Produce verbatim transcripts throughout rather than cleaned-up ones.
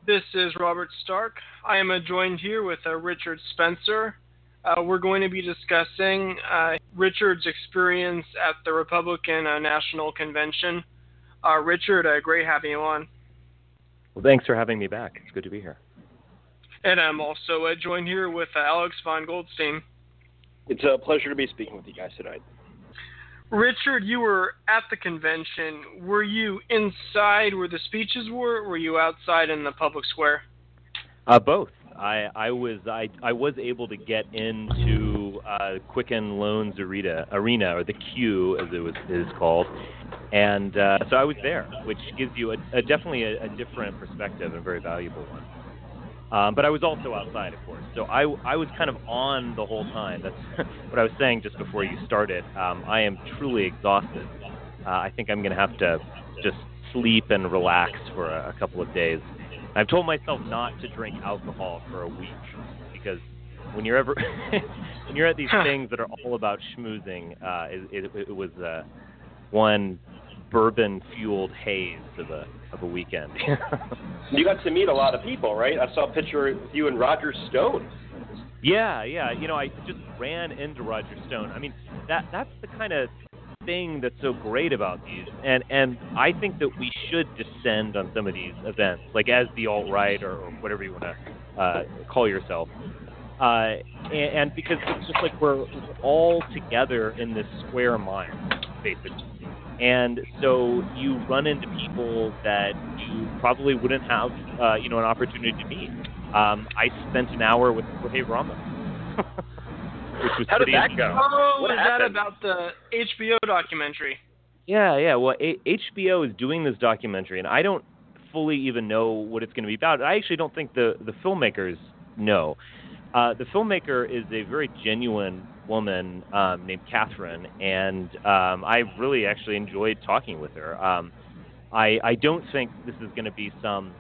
This is Robert Stark. I am uh, joined here with uh, Richard Spencer. Uh, we're going to be discussing uh, Richard's experience at the Republican uh, National Convention. Uh, Richard, uh, great having you on. Well, thanks for having me back. It's good to be here. And I'm also uh, joined here with uh, Alex von Goldstein. It's a pleasure to be speaking with you guys tonight. Richard, you were at the convention. Were you inside where the speeches were, or were you outside in the public square? Uh, both. I, I was I, I was able to get into uh, Quicken Loans Arena, Arena, or the Q as it was is called, and uh, so I was there, which gives you a, a definitely a, a different perspective, and a very valuable one. Um, but I was also outside, of course. So I, I was kind of on the whole time. That's what I was saying just before you started. Um, I am truly exhausted. Uh, I think I'm going to have to just sleep and relax for a, a couple of days. I've told myself not to drink alcohol for a week because when you're ever when you're at these things that are all about schmoozing, uh, it, it, it was uh, one bourbon-fueled haze of a of a weekend. You got to meet a lot of people, right? I saw a picture of you and Roger Stone. Yeah, yeah. You know, I just ran into Roger Stone. I mean, that that's the kind of thing that's so great about these, and and I think that we should descend on some of these events, like as the alt-right or, or whatever you want to uh, call yourself. Uh, and, and because it's just like we're all together in this square mile, basically. And so you run into people that you probably wouldn't have, uh, you know, an opportunity to meet. Um, I spent an hour with Jorge Ramos, which was How did pretty that go? Oh, What is happened? that about the H B O documentary? Yeah, yeah. Well, a- H B O is doing this documentary, and I don't fully even know what it's going to be about. I actually don't think the, the filmmakers know. Uh, the filmmaker is a very genuine woman um, named Catherine, and um, I really actually enjoyed talking with her. Um, I, I don't think this is going to be some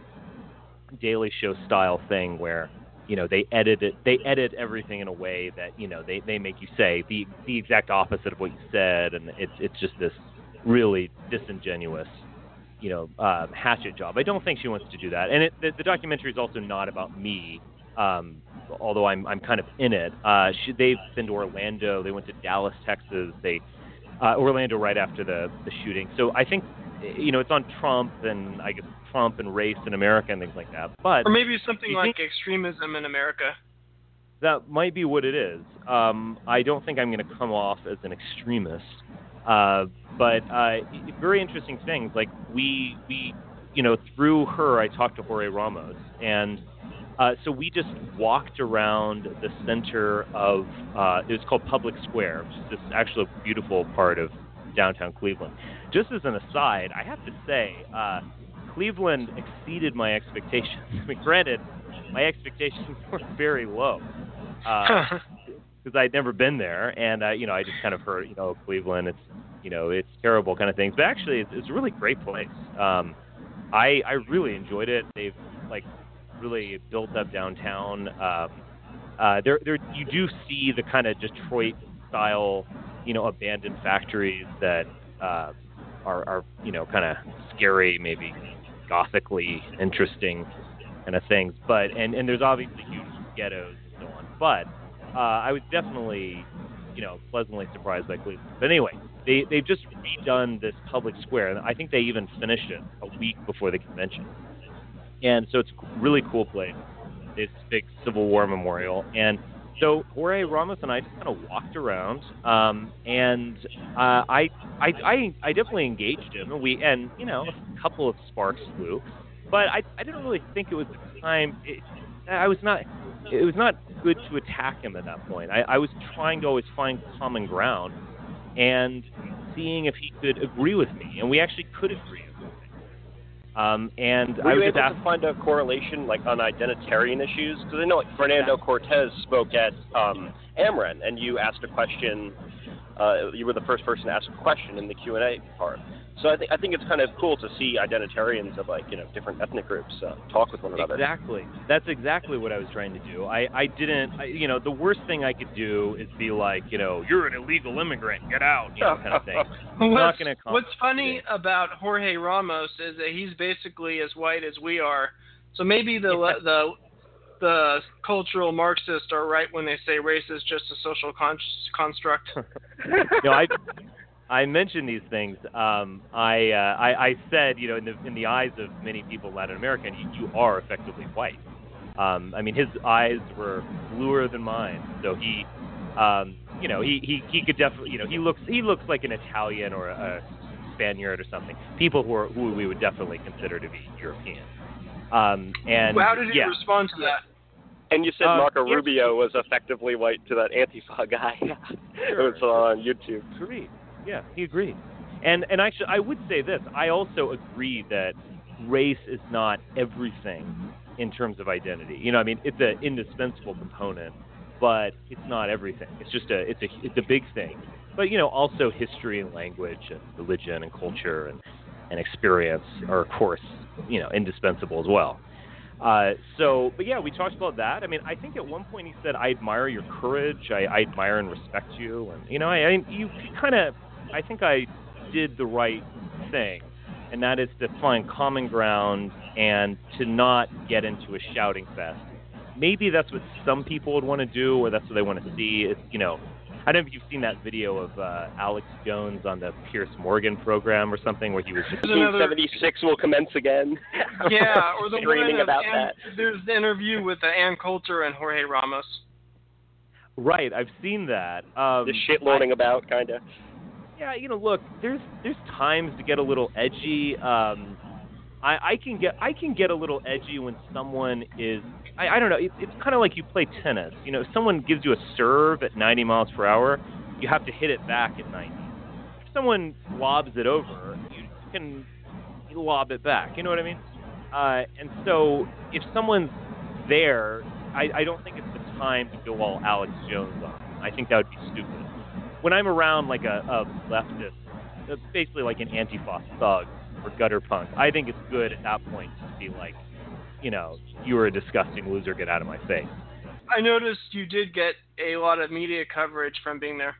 Daily Show style thing where, you know, they edit it, they edit everything in a way that, you know, they, they make you say the the exact opposite of what you said, and it's it's just this really disingenuous, you know, um, hatchet job. I don't think she wants to do that, and it, the, the documentary is also not about me. Um, although I'm I'm kind of in it. Uh, she, they've been to Orlando. They went to Dallas, Texas. They uh, Orlando right after the, the shooting. So I think, you know, it's on Trump and I guess Trump and race in America and things like that. But Or maybe something like think, extremism in America. That might be what it is. Um, I don't think I'm going to come off as an extremist. Uh, but uh, very interesting things. Like we we you know through her I talked to Jorge Ramos and. Uh, so we just walked around the center of, uh, it was called Public Square, which is this actual beautiful part of downtown Cleveland. Just as an aside, I have to say, uh, Cleveland exceeded my expectations. I mean, granted, my expectations were very low because uh, I'd never been there, and uh, you know, I just kind of heard, you know, Cleveland, it's, you know, it's terrible kind of things. But actually, it's, it's a really great place. Um, I I really enjoyed it. They've like. really built up downtown. Um, uh, there, there, you do see the kind of Detroit-style, you know, abandoned factories that uh, are, are, you know, kind of scary, maybe gothically interesting kind of things. But and, and there's obviously huge ghettos and so on. But uh, I was definitely, you know, pleasantly surprised by Cleveland. But anyway, they they've just redone this public square, and I think they even finished it a week before the convention. And so it's a really cool place. It's a big Civil War memorial. And so Jorge Ramos and I just kind of walked around, um, and uh, I, I, I, I definitely engaged him, and we, and you know, a couple of sparks flew, but I, I didn't really think it was the time. It, I was not. It was not good to attack him at that point. I, I was trying to always find common ground, and seeing if he could agree with me, and we actually could agree. Um, and Were I was you just able asked, to find a correlation, like, on identitarian issues? Because I know, like, Fernando Cortez spoke at um, AmRen, and you asked a question. Uh, you were the first person to ask a question in the Q and A part. So I think I think it's kind of cool to see identitarians of, like, you know, different ethnic groups uh, talk with one another. Exactly. That's exactly what I was trying to do. I, I didn't, I, you know, the worst thing I could do is be like, you know, you're an illegal immigrant, get out, you know, kind of thing. I'm not What's, gonna what's funny about Jorge Ramos is that he's basically as white as we are, So maybe the Yeah. the the cultural Marxists are right when they say race is just a social con- construct. no, I I mentioned these things. Um, I, uh, I I said, you know, in the in the eyes of many people in Latin America, you, you are effectively white. Um, I mean, his eyes were bluer than mine, so he, um, you know, he, he, he could definitely, you know, he looks he looks like an Italian or a Spaniard or something. People who are who we would definitely consider to be European. Um, and How did he yeah. respond to that? And you said Uh, Marco yeah. Rubio was effectively white to that Antifa guy. Sure. It was on YouTube. Agreed. Yeah, he agreed. And and actually, I would say this. I also agree that race is not everything in terms of identity. You know, I mean, it's an indispensable component, but it's not everything. It's just a it's a it's a big thing. But you know, also history and language and religion and culture and and experience are, of course, you know, indispensable as well. Uh, so, but yeah, we talked about that. I mean, I think at one point he said, "I admire your courage. I, I admire and respect you." And you know, I, I you kind of, I think I did the right thing, and that is to find common ground and to not get into a shouting fest. Maybe that's what some people would want to do, or that's what they want to see. It's, you know, I don't know if you've seen that video of uh, Alex Jones on the Piers Morgan program or something, where he was just nineteen seventy-six will commence again. Yeah, or the screaming one of about Ann, that. There's the interview with uh, Ann Coulter and Jorge Ramos. right. I've seen that. Um, The shit lording about, kind of. Yeah, you know, look, there's there's times to get a little edgy. Um, I, I can get I can get a little edgy when someone is I, I don't know. It, it's kind of like you play tennis. You know, if someone gives you a serve at ninety miles per hour, you have to hit it back at ninety. If someone lobs it over, you can lob it back. You know what I mean? Uh, and so if someone's there, I, I don't think it's the time to go all Alex Jones on. I think that would be stupid. When I'm around like a, a leftist, uh, basically like an Antifa thug or gutter punk, I think it's good at that point to be like, you know, you were a disgusting loser, get out of my face. I noticed you did get a lot of media coverage from being there.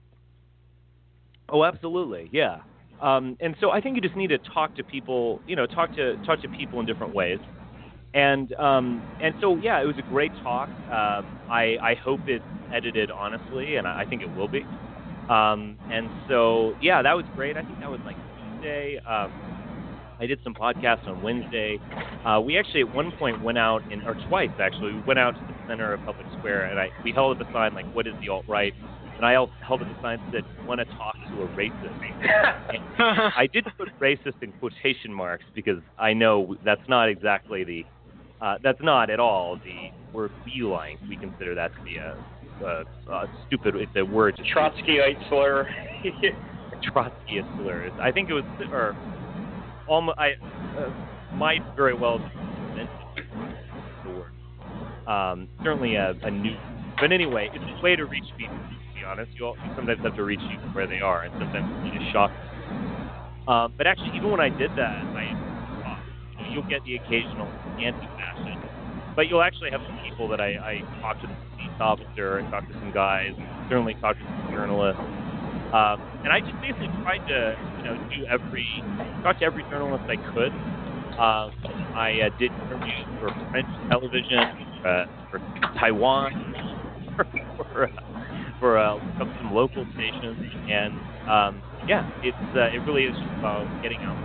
Oh, absolutely, yeah. Um, and so I think you just need to talk to people, you know, talk to talk to people in different ways. And um, and so yeah, it was a great talk. Uh, I I hope it's edited honestly, and I, I think it will be. Um, and so yeah, that was great. I think that was like Tuesday. Um, I did some podcasts on Wednesday. Uh, we actually at one point went out, in, or twice actually, we went out to the center of Public Square, and I we held up a sign like, "What is the alt-right?" And I held up a sign that said, "Want to talk to a racist?" And I did put racist in quotation marks because I know that's not exactly the, uh, that's not at all the word we like. We consider that to be a, a, a stupid, it's a word. Trotskyite slur. Trotskyite slurs. I think it was, or almost, I uh, might very well be the word. Um, certainly a, a new, but anyway, it's a way to reach people. To be honest, you, all, you sometimes have to reach people where they are, and sometimes it's just shocking. Um, but actually, even when I did that, I, uh, you know, you'll get the occasional anti-fashion, but you'll actually have some people that I, I talked to the police officer and talked to some guys, and certainly talked to some journalists. Um, and I just basically tried to, you know, do every, talk to every journalist I could. Um, I uh, did interviews for French television, uh, for Taiwan, for uh, for uh, some local stations, and um, yeah, it's uh, it really is just about getting out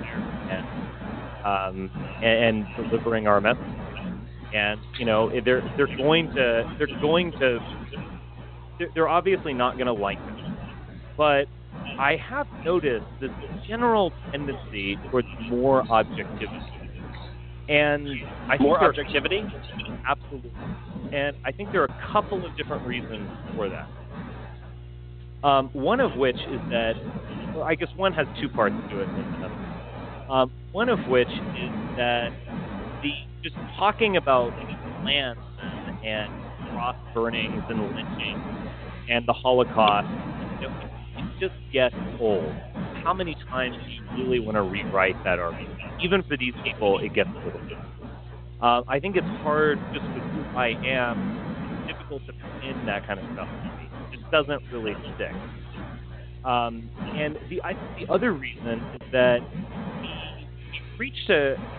there and um, and, and delivering our message. And you know, they're they're going to they're going to they're, they're obviously not going to like it. But I have noticed this general tendency towards more objectivity. And I think More there, objectivity? Absolutely. And I think there are a couple of different reasons for that. Um, one of which is that, well, I guess one has two parts to it. Um, one of which is that the just talking about plants and, and cross burnings and lynching and the Holocaust, you know, it just gets old. How many times do you really want to rewrite that argument? Even for these people, it gets a little bit. Uh, I think it's hard just with who I am. It's difficult to pin that kind of stuff to me. It just doesn't really stick. Um, and the I think the other reason is that we, we preach to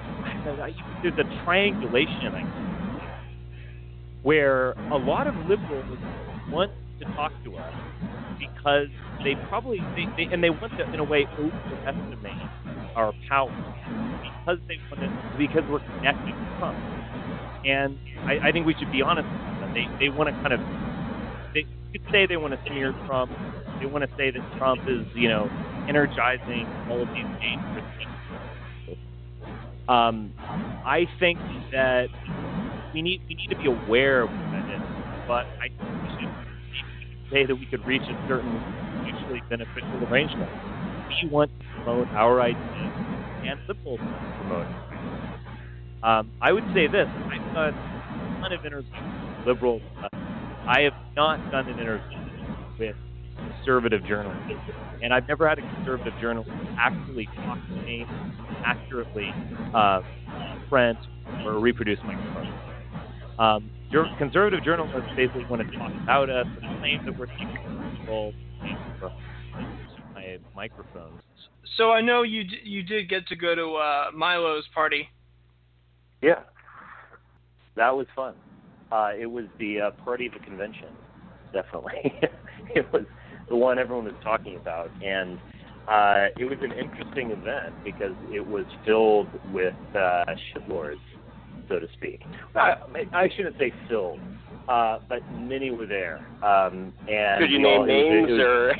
that I, there's a triangulation, I think, where a lot of liberals want to talk to us because they probably they, they and they want to in a way overestimate our power because they want to, because we're connected to Trump. And I, I think we should be honest about that. They they want to kind of they could say they want to smear Trump. They want to say that Trump is, you know, energizing all of these dangerous things. Um, I think that we need we need to be aware of what that is, but I think we should say that we could reach a certain mutually beneficial arrangement. We want to promote our ideas, and liberals want to promote our ideas. Um, I would say this: I've done a ton of interviews with liberals. Uh, I have not done an interview with conservative journalists, and I've never had a conservative journalist actually talk to me accurately, uh, print or reproduce my quotes. Um, conservative journalists basically want to talk about us and claim that we're taking control of my microphones. So I know you d- you did get to go to uh, Milo's party. Yeah, that was fun. Uh, it was the uh, party of the convention, definitely. It was the one everyone was talking about, and uh, it was an interesting event because it was filled with uh, shitlords, so to speak. I, I shouldn't say filled, uh, but many were there. Um, and Could you know, name names it was, or?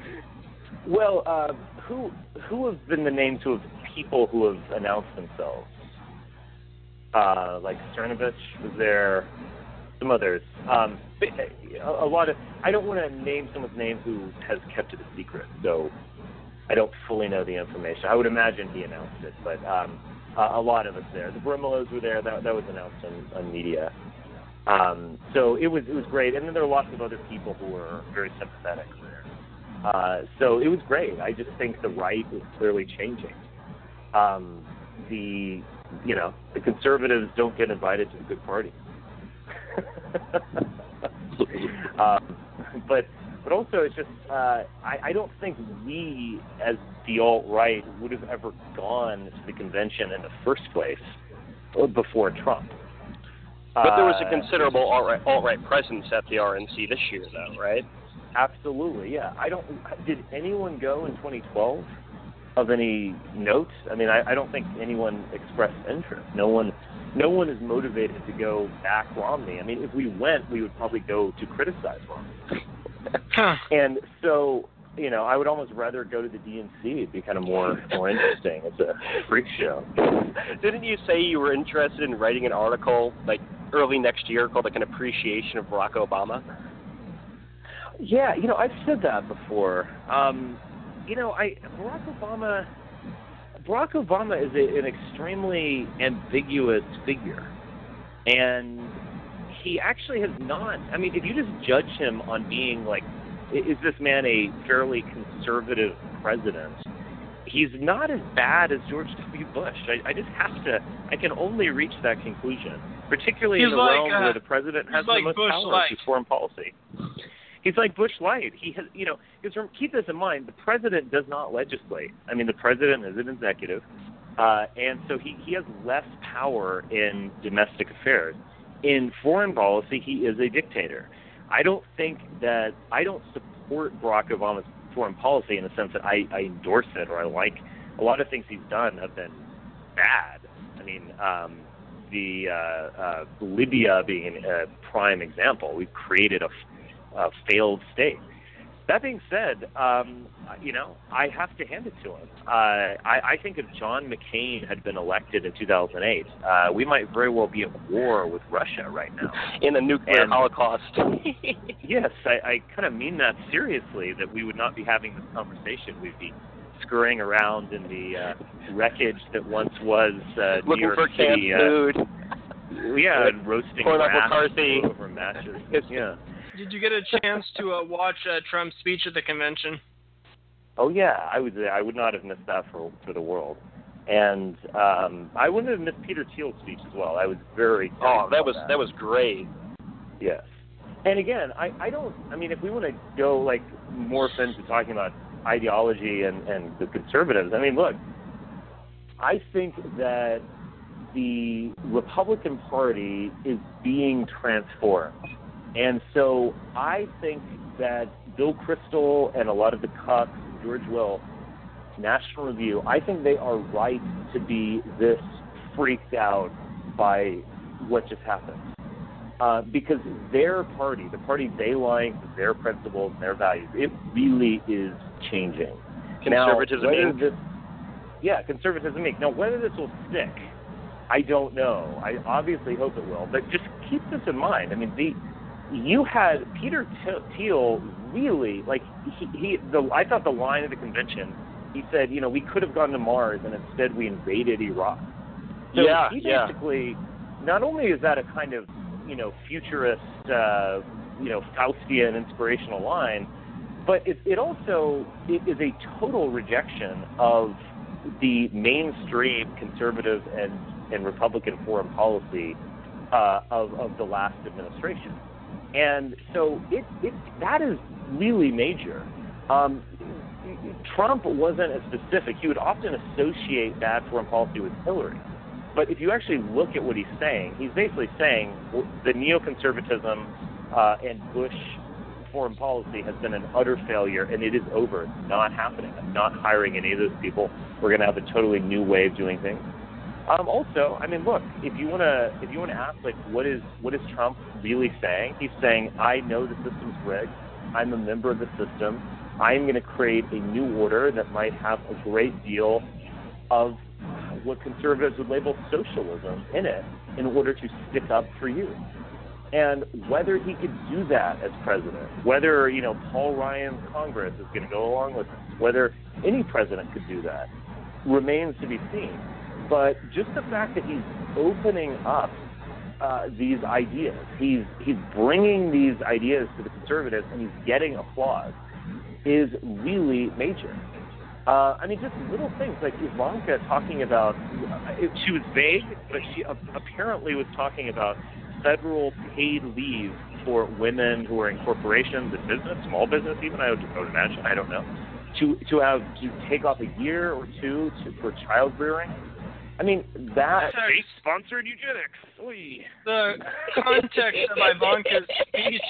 Well, uh, who who have been the names of people who have announced themselves? Uh, like Cernovich was there, some others. Um, a, a lot of. I don't want to name someone's name who has kept it a secret, so I don't fully know the information. I would imagine he announced it, but um, uh, a lot of us there. The Brimelows were there. That that was announced on, on media. Um, so it was it was great, and then there were lots of other people who were very sympathetic there. Uh, so it was great. I just think the right is clearly changing. Um, the you know the conservatives don't get invited to the good parties. um, but but also it's just uh, I, I don't think we as the alt-right would have ever gone to the convention in the first place before Trump. But there was a Uh, considerable alt-right, alt-right presence at the R N C this year, though, right? Absolutely, yeah. I don't. Did anyone go in twenty twelve of any note? I mean, I, I don't think anyone expressed interest. No one, no one is motivated to go back Romney. I mean, if we went, we would probably go to criticize Romney. Huh. And so, you know, I would almost rather go to the D N C. It'd be kind of more more interesting. It's a freak show. Didn't you say you were interested in writing an article like early next year called like an appreciation of Barack Obama? Yeah, you know, I've said that before. Um, you know, I Barack Obama, Barack Obama is a, an extremely ambiguous figure, and he actually has not. I mean, if you just judge him on being like, is this man a fairly conservative president? He's not as bad as George W. Bush. I, I just have to. I can only reach that conclusion, particularly He's in the like, realm uh, where the president has like the most Bush power light. to foreign policy. He's like Bush light. He has, you know, because keep this in mind: the president does not legislate. I mean, the president is an executive, uh, and so he, he has less power in domestic affairs. In foreign policy, he is a dictator. I don't think that I don't support Barack Obama's foreign policy in the sense that I, I endorse it or I like a lot of things he's done have been bad. I mean, um, the uh, uh, Libya being a prime example. We've created a Uh, failed state. That being said, um, you know, I have to hand it to him. Uh, I, I think if John McCain had been elected in two thousand eight, uh, we might very well be at war with Russia right now. In a nuclear And- holocaust. Yes, I, I kind of mean that seriously, that we would not be having this conversation. We'd be scurrying around in the uh, wreckage that once was uh, New Looking York for canned City. food. Uh, yeah, and roasting Cormac grass McCarthy. over matches. Yeah. Did you get a chance to uh, watch uh, Trump's speech at the convention? Oh yeah, I would. I would not have missed that for for the world, and um, I wouldn't have missed Peter Thiel's speech as well. I was very. Oh, that about was that. that was great. Yes, and again, I, I don't. I mean, if we want to go like morph into talking about ideology and and the conservatives, I mean, look, I think that the Republican Party is being transformed. And so I think that Bill Kristol and a lot of the cucks, George Will, National Review, I think they are right to be this freaked out by what just happened. Uh, because their party, the party they like, their principles, their values, it really is changing. Conservatism now, Incorporated. This, yeah, Conservatism Incorporated. Now, whether this will stick, I don't know. I obviously hope it will. But just keep this in mind. I mean, the you had Peter Thiel really, like, he, he the, I thought the line of the convention, he said, you know, we could have gone to Mars, and instead we invaded Iraq. So yeah, he yeah. basically, not only is that a kind of, you know, futurist, uh, you know, Faustian inspirational line, but it, it also it is a total rejection of the mainstream conservative and, and Republican foreign policy uh, of, of the last administration. And so it, it that is really major. Um, Trump wasn't as specific. He would often associate bad foreign policy with Hillary. But if you actually look at what he's saying, he's basically saying the neoconservatism uh, and Bush foreign policy has been an utter failure, and it is over. It's not happening. I'm not hiring any of those people. We're going to have a totally new way of doing things. Um, also, I mean, look, if you want to, if you want to ask, like, what is what is Trump really saying? He's saying, I know the system's rigged. I'm a member of the system. I'm going to create a new order that might have a great deal of what conservatives would label socialism in it in order to stick up for you. And whether he could do that as president, whether, you know, Paul Ryan's Congress is going to go along with this, whether any president could do that, remains to be seen. But just the fact that he's opening up uh, these ideas, he's he's bringing these ideas to the conservatives, and he's getting applause, is really major. Uh, I mean, just little things like Ivanka talking about, she was vague, but she apparently was talking about federal paid leave for women who are in corporations and business, small business even, I would, I would imagine, I don't know, to to have to take off a year or two to, for child rearing. I mean, that... State-sponsored eugenics. Oy. The context of Ivanka's speech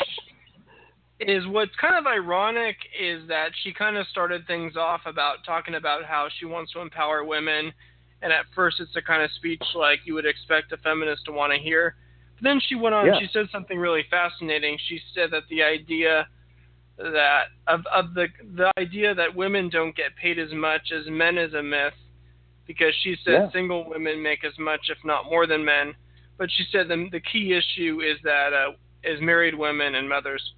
is what's kind of ironic is that she kind of started things off about talking about how she wants to empower women, and at first it's the kind of speech like you would expect a feminist to want to hear. But then she went on, yeah. she said something really fascinating. She said that the idea that of, of the the idea that women don't get paid as much as men is a myth, because she said yeah. single women make as much, if not more, than men. But she said the the key issue is that uh, is married women and mothers.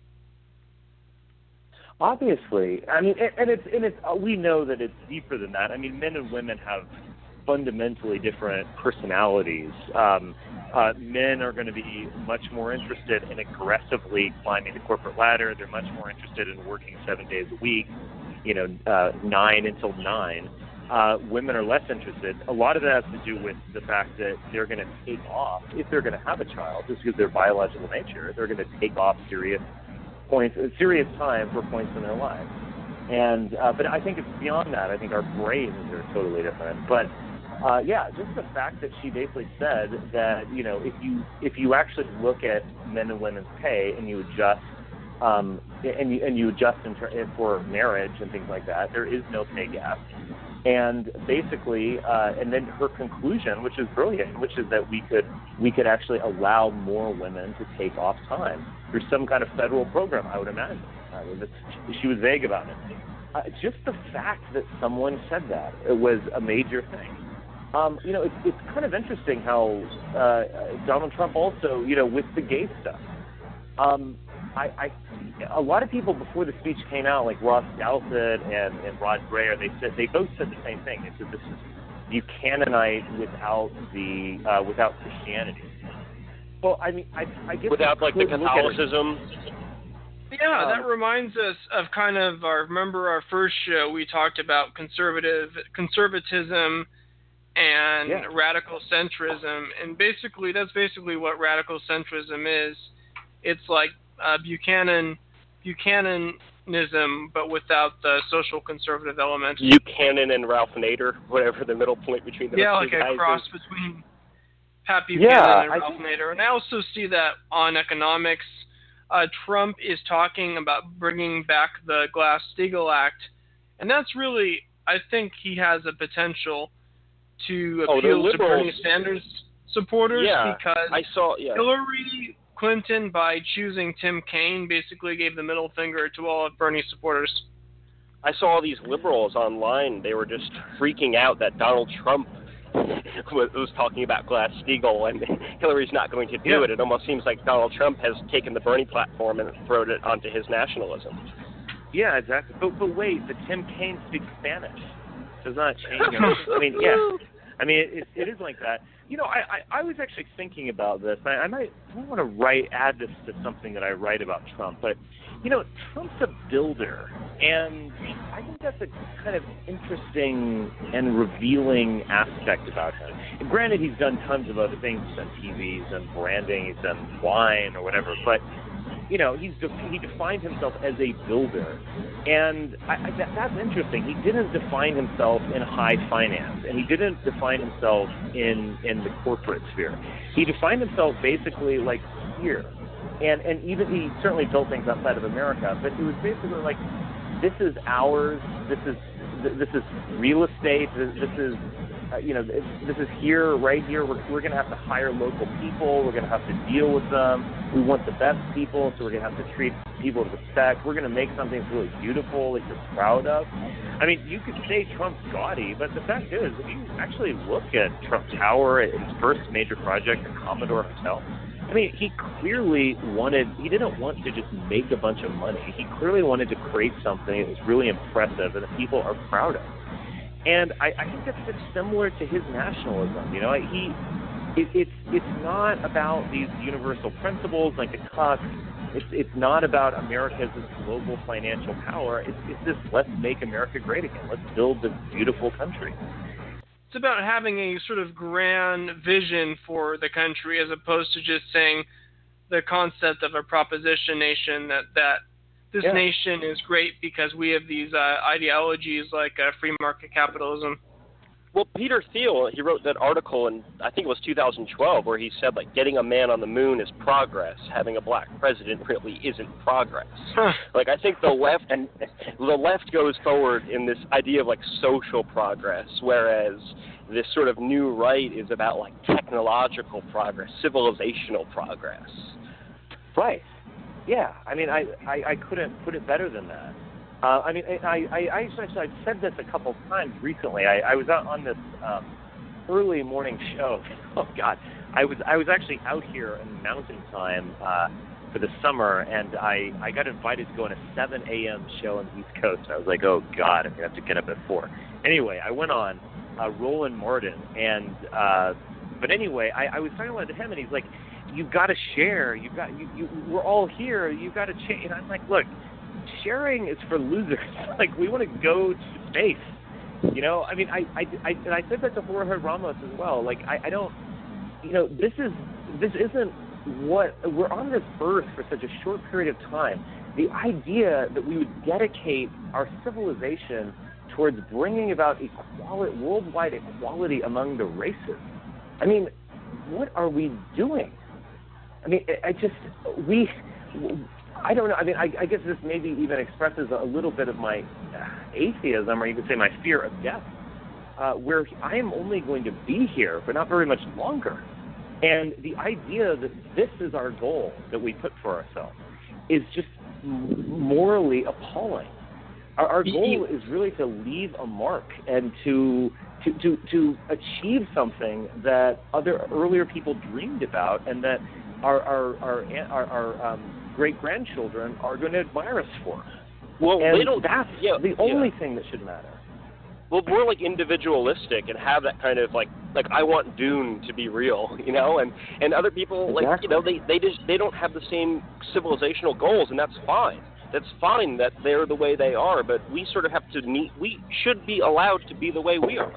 Obviously, I mean, and it's and it's we know that it's deeper than that. I mean, men and women have fundamentally different personalities. Um, uh, men are going to be much more interested in aggressively climbing the corporate ladder. They're much more interested in working seven days a week, you know, uh, nine until nine. Uh, women are less interested. A lot of that has to do with the fact that they're going to take off, if they're going to have a child, just because of their biological nature, they're going to take off serious points, serious time for points in their lives. And uh, but I think it's beyond that. I think our brains are totally different. But uh, yeah, just the fact that she basically said that, you know, if you if you actually look at men and women's pay and you adjust um, and you and you adjust in ter- for marriage and things like that, there is no pay gap. And basically, uh, and then her conclusion, which is brilliant, which is that we could we could actually allow more women to take off time through some kind of federal program, I would imagine. I mean, she was vague about it. Uh, just the fact that someone said that, it was a major thing. Um, you know, it's, it's kind of interesting how uh, Donald Trump also, you know, with the gay stuff. Um, I, I, a lot of people before the speech came out, like Ross Douthat and, and Rod Dreher, they said they both said the same thing. They said this is Buchananite without the uh, without Christianity. Well, I mean, I, I guess without like the Catholicism. Yeah, um, that reminds us of kind of our. Remember our first show we talked about conservative conservatism and yeah. radical centrism, and basically that's basically what radical centrism is. It's like uh, Buchanan, Buchananism, but without the social conservative element. Buchanan and Ralph Nader, whatever the middle point between those yeah, two like guys a cross is. between. Pappy Yeah, Buchanan and I Ralph think- Nader. And I also see that on economics, uh, Trump is talking about bringing back the Glass-Steagall Act, and that's really, I think he has a potential to Oh, the appeal to Bernie liberals- Sanders supporters Yeah, because I saw. Yeah. Hillary Clinton, by choosing Tim Kaine, basically gave the middle finger to all of Bernie's supporters. I saw all these liberals online. They were just freaking out that Donald Trump was, was talking about Glass-Steagall and Hillary's not going to do Yeah. it. It almost seems like Donald Trump has taken the Bernie platform and thrown it onto his nationalism. Yeah, exactly. But but wait, the Tim Kaine speaks Spanish. Does not change anything. I mean, yeah. I mean, it, it is like that. You know, I, I, I was actually thinking about this. I, I might I want to write add this to something that I write about Trump. But you know, Trump's a builder, and I think that's a kind of interesting and revealing aspect about him. And granted, he's done tons of other things. He's done T Vs and branding. He's done wine or whatever. But you know, he's de- he defined himself as a builder, and I, I, that, that's interesting. He didn't define himself in high finance, and he didn't define himself in in the corporate sphere. He defined himself basically like here, and and even he certainly built things outside of America, but it was basically like, this is ours. This is this is real estate. This, this is Uh, you know, this is here, right here. We're, we're going to have to hire local people. We're going to have to deal with them. We want the best people, so we're going to have to treat people with respect. We're going to make something that's really beautiful that you're proud of. I mean, you could say Trump's gaudy, but the fact is, if you actually look at Trump Tower, his first major project, the Commodore Hotel, I mean, he clearly wanted, he didn't want to just make a bunch of money. He clearly wanted to create something that was really impressive and that people are proud of. And I, I think that's just similar to his nationalism. You know, he, it, it's it's not about these universal principles like the Cusk. It's it's not about America as this global financial power. It's it's this let's make America great again. Let's build this beautiful country. It's about having a sort of grand vision for the country as opposed to just saying the concept of a proposition nation that that. This yeah. nation is great because we have these uh, ideologies like uh, free market capitalism. Well, Peter Thiel, he wrote that article in, I think it was two thousand twelve, where he said, like, getting a man on the moon is progress. Having a black president really isn't progress. Huh. Like, I think the left and the left goes forward in this idea of, like, social progress, whereas this sort of new right is about, like, technological progress, civilizational progress. Right. Yeah, I mean, I, I, I couldn't put it better than that. Uh, I mean, I, I, I actually, I've said this a couple times recently. I, I was out on this um, early morning show. Oh God, I was I was actually out here in mountain time uh, for the summer, and I, I got invited to go on a seven a.m. show on the East Coast. I was like, oh God, I'm gonna have to get up at four. Anyway, I went on uh, Roland Martin, and uh, but anyway, I, I was talking about to him, and he's like, you've got to share. You've got you, you. We're all here. You've got to change. And I'm like, look, sharing is for losers. Like, we want to go to space. You know, I mean, I, I, I, and I said that to Jorge Ramos as well. Like, I, I don't, you know, this is, this isn't what we're on this earth for such a short period of time. The idea that we would dedicate our civilization towards bringing about equality, worldwide equality among the races. I mean, what are we doing? I mean, I just, we, I don't know. I mean, I, I guess this maybe even expresses a little bit of my atheism, or you could say my fear of death, uh, where I am only going to be here for not very much longer. And the idea that this is our goal that we put for ourselves is just morally appalling. Our, our goal is really to leave a mark and to to, to to achieve something that other earlier people dreamed about, and that our our our, our, our um, great grandchildren are going to admire us for. Well, and they don't, that's yeah, the only yeah. thing that should matter. Well, we're like individualistic and have that kind of like like I want Dune to be real, you know, and and other people Exactly. like you know they they just they don't have the same civilizational goals, and that's fine. That's fine that they're the way they are, but we sort of have to meet. We should be allowed to be the way we are.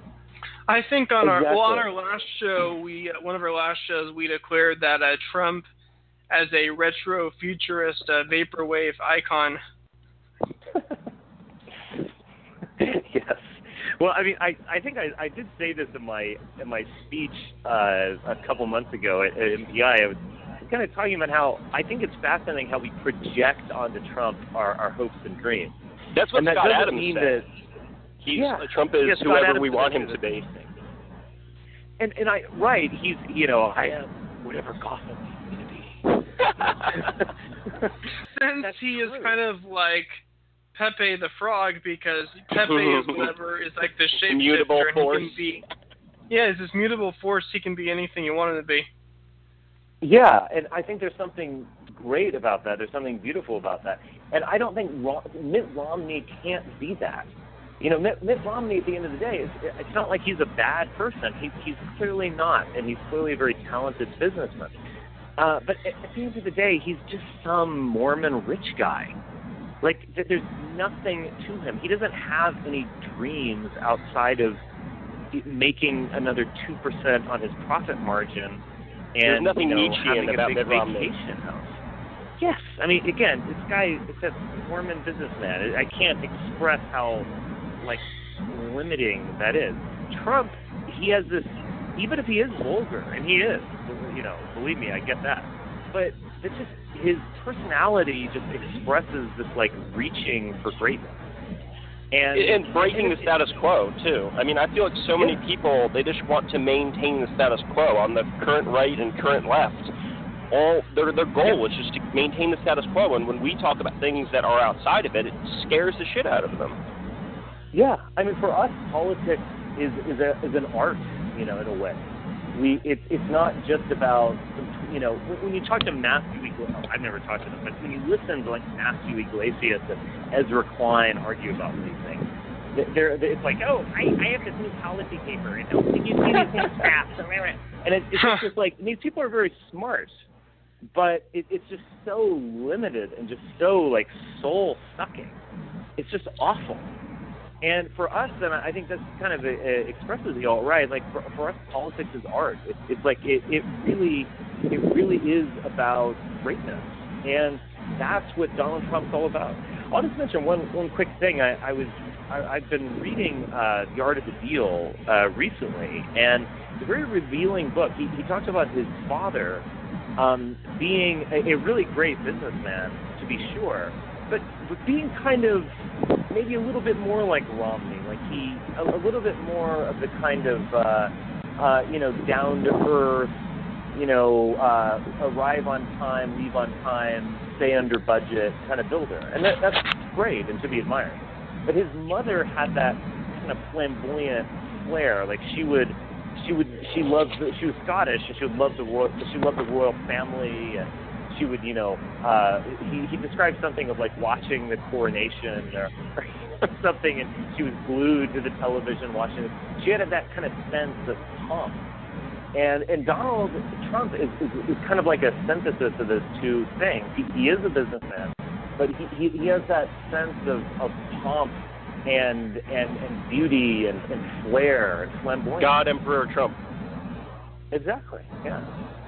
I think on Exactly. our well, on our last show, we uh, one of our last shows, we declared that uh, Trump as a retro futurist uh, vaporwave icon. Yes. Well, I mean, I, I think I, I did say this in my in my speech uh, a couple months ago at, at M P I. I was kind of talking about how I think it's fascinating how we project onto Trump our, our hopes and dreams. That's what and that Scott doesn't Adams mean said. that He's, yeah, Trump is yeah, Scott whoever Adams we want him is to be. And and I right, he's you know I am whatever Gotham needs me to be. Since That's he is true. kind of like Pepe the Frog, because Pepe is whatever is like the shapeshifter, Mutable and force. he can be. Yeah, it's this mutable force. He can be anything you want him to be. Yeah, and I think there's something great about that. There's something beautiful about that. And I don't think Rom- Mitt Romney can't be that. You know, Mitt, Mitt Romney, at the end of the day, it's, it's not like he's a bad person. He, he's clearly not, and he's clearly a very talented businessman. Uh, but at, at the end of the day, he's just some Mormon rich guy. Like, th- there's nothing to him. He doesn't have any dreams outside of making another two percent on his profit margin. And, There's nothing you know, Nietzschean having a about big Mitt Romney. vacation house. Yes, I mean, again, this guy is a Mormon businessman. I can't express how, like, limiting that is. Trump, he has this, even if he is vulgar, and he is, you know, believe me, I get that. But it's just, his personality just expresses this, like, reaching for greatness. And, and breaking and the status quo, too. I mean, I feel like so many yeah. people, they just want to maintain the status quo on the current right and current left. All their their goal is just to maintain the status quo, and when we talk about things that are outside of it, it scares the shit out of them. Yeah, I mean, for us, politics is is a, is an art, you know, in a way. We it's it's not just about, you know, when you talk to Matthew Iglesias, I've never talked to them, but when you listen to like Matthew Iglesias and Ezra Klein argue about these things, they're, they're it's like, oh, I, I have this new policy paper, and oh, can you see these things fast? And it, it's just like, and these people are very smart, but it, it's just so limited and just so like soul sucking. It's just awful. And for us, then I think that's kind of a, a expresses the alt-right. Like for, for us, politics is art. It, it's like it, it really, it really is about greatness, and that's what Donald Trump's all about. I'll just mention one one quick thing. I, I was I, I've been reading uh, The Art of the Deal uh, recently, and it's a very revealing book. He he talks about his father um, being a, a really great businessman, to be sure, but, but being kind of maybe a little bit more like Romney, like he, a, a little bit more of the kind of, uh, uh, you know, down to earth, you know, uh, arrive on time, leave on time, stay under budget kind of builder. And that, that's great and to be admired. But his mother had that kind of flamboyant flair. Like she would, she would, she loved, she was Scottish and she would love the royal, she loved the royal family, and she would, you know, uh, he, he described something of like watching the coronation or, or something, and she was glued to the television watching it. She had that kind of sense of pomp. And and Donald Trump is, is, is kind of like a synthesis of those two things. He, he is a businessman, but he, he, he has that sense of, of pomp and and, and beauty and, and flair and flamboyance. God Emperor Trump. Exactly, yeah.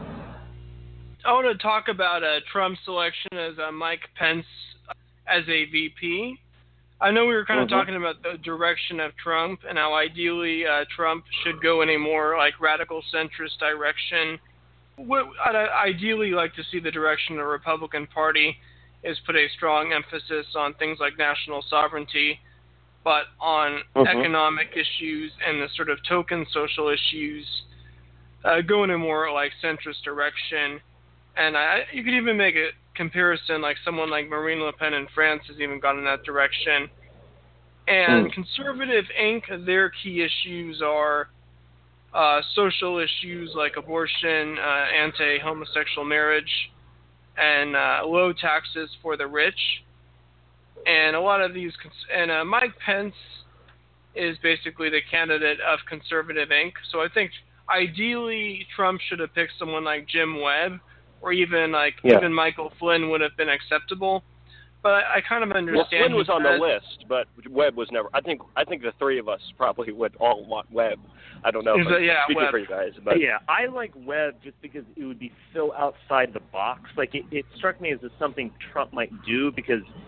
I want to talk about uh, Trump's selection as uh, Mike Pence as a V P. I know we were kind of mm-hmm. talking about the direction of Trump and how ideally uh, Trump should go in a more like radical centrist direction. What I'd ideally like to see the direction of the Republican Party is put a strong emphasis on things like national sovereignty, but on mm-hmm. economic issues and the sort of token social issues, uh, go in a more like centrist direction. And I, you could even make a comparison, like someone like Marine Le Pen in France has even gone in that direction. And mm. Conservative Incorporated, their key issues are uh, social issues like abortion, uh, anti-homosexual marriage, and uh, low taxes for the rich. And a lot of these, and uh, Mike Pence is basically the candidate of Conservative Incorporated. So I think ideally Trump should have picked someone like Jim Webb, or even like yeah. even Michael Flynn would have been acceptable, but I, I kind of understand. Well, Flynn was on has, the list, but Webb was never. I think I think the three of us probably would all want Webb. I don't know. If it, yeah, speaking Webb. for you guys, but yeah, I like Webb just because it would be so outside the box. Like it, it struck me as something Trump might do because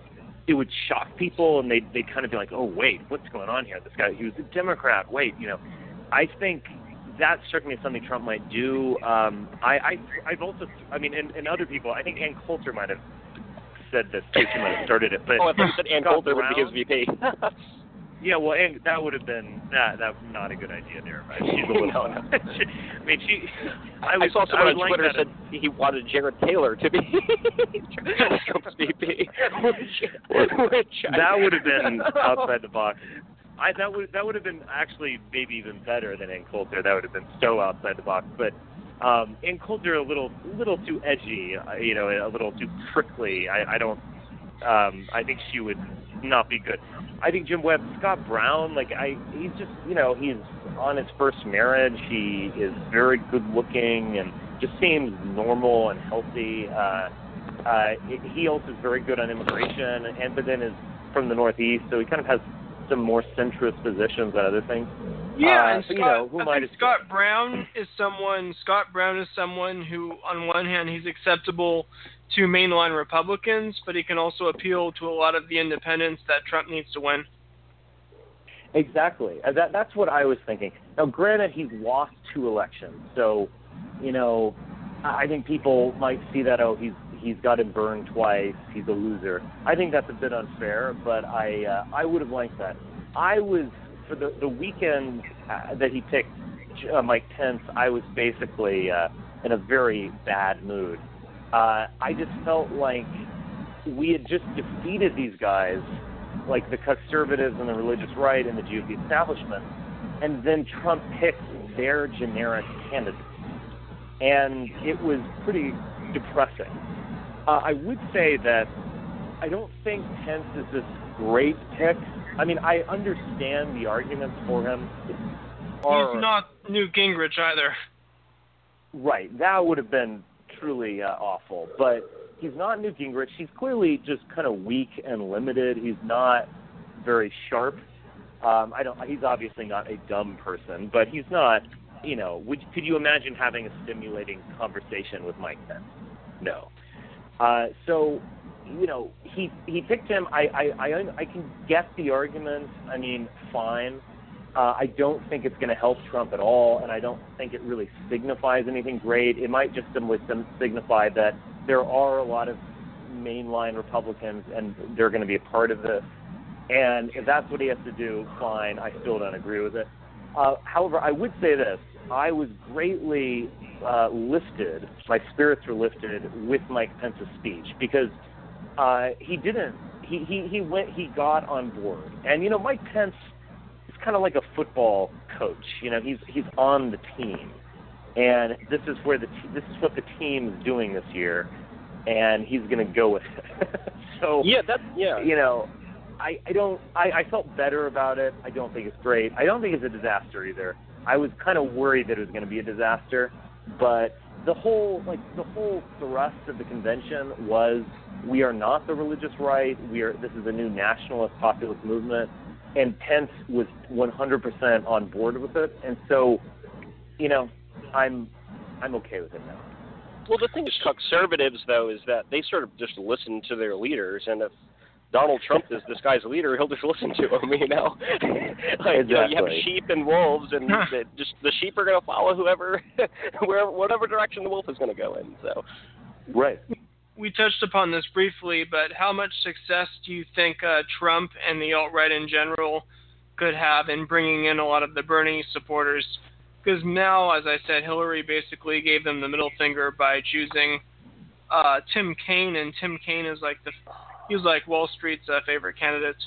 it would shock people, and they'd, they'd kind of be like, oh, wait, what's going on here? This guy, he was a Democrat. Wait, you know. I think that struck me as something Trump might do. Um, I, I, I've also, I mean, and, and other people, I think Ann Coulter might have said this too. She might have started it. But oh, I thought you said Ann Coulter would be his V P. Yeah, well, and that would have been that that was not a good idea there. Right? She's a little. no, no. she, I mean, she. I, was, I saw someone I on like Twitter that said he wanted Jared Taylor to be Trump's V P. Which, which that would have been outside the box. I that would that would have been actually maybe even better than Ann Coulter. That would have been so outside the box. But um, Ann Coulter a little little too edgy. Uh, you know, a little too prickly. I, I don't. Um, I think she would not be good. I think Jim Webb, Scott Brown, like I, he's just, you know, he's on his first marriage. He is very good looking and just seems normal and healthy. Uh, uh, he also is very good on immigration, and but then is from the Northeast, so he kind of has some more centrist positions on other things. Yeah, uh, and so, Scott, you know, who I might think have Scott Brown is someone. Scott Brown is someone who, on one hand, he's acceptable to mainline Republicans, but he can also appeal to a lot of the independents that Trump needs to win. Exactly. That that's what I was thinking. Now, granted, he's lost two elections, so you know, I think people might see that. Oh, he's he's got him burned twice. He's a loser. I think that's a bit unfair, but I uh, I would have liked that. I was for the the weekend uh, that he picked uh, Mike Pence. I was basically uh, in a very bad mood. Uh, I just felt like we had just defeated these guys, like the conservatives and the religious right and the G O P establishment, and then Trump picked their generic candidates. And it was pretty depressing. Uh, I would say that I don't think Pence is this great pick. I mean, I understand the arguments for him. He's not Newt Gingrich either. Right. That would have been truly uh, awful. But he's not Newt Gingrich. He's clearly just kind of weak and limited. He's not very sharp. Um, I don't. He's obviously not a dumb person, but he's not. You know, would, could you imagine having a stimulating conversation with Mike Pence? No. Uh, so, you know, he he picked him. I I I, I can get the argument. I mean, fine. Uh, I don't think it's going to help Trump at all, and I don't think it really signifies anything great. It might just simply signify that there are a lot of mainline Republicans, and they're going to be a part of this. And if that's what he has to do, fine. I still don't agree with it. Uh, however, I would say this. I was greatly uh, lifted, my spirits were lifted with Mike Pence's speech because uh, he didn't, he, he, he went, he got on board. And, you know, Mike Pence is kind of like a football coach. You know, he's he's on the team. And this is where the this is what the team is doing this year, and he's going to go with it. So, yeah, that's, yeah. you know, I, I don't, I, I felt better about it. I don't think it's great. I don't think it's a disaster either. I was kind of worried that it was going to be a disaster, but the whole, like, the whole thrust of the convention was we are not the religious right. We are, this is a new nationalist populist movement, and Pence was one hundred percent on board with it. And so, you know, I'm, I'm okay with it now. Well, the thing with conservatives, though, is that they sort of just listen to their leaders, and if Donald Trump is this guy's leader, he'll just listen to him, you know. Like, exactly. You know, you have sheep and wolves, and the, just the sheep are going to follow whoever, wherever, whatever direction the wolf is going to go in. So, right. We touched upon this briefly, but how much success do you think uh, Trump and the alt-right in general could have in bringing in a lot of the Bernie supporters? Because now, as I said, Hillary basically gave them the middle finger by choosing uh, Tim Kaine, and Tim Kaine is like the He was like Wall Street's uh, favorite candidate.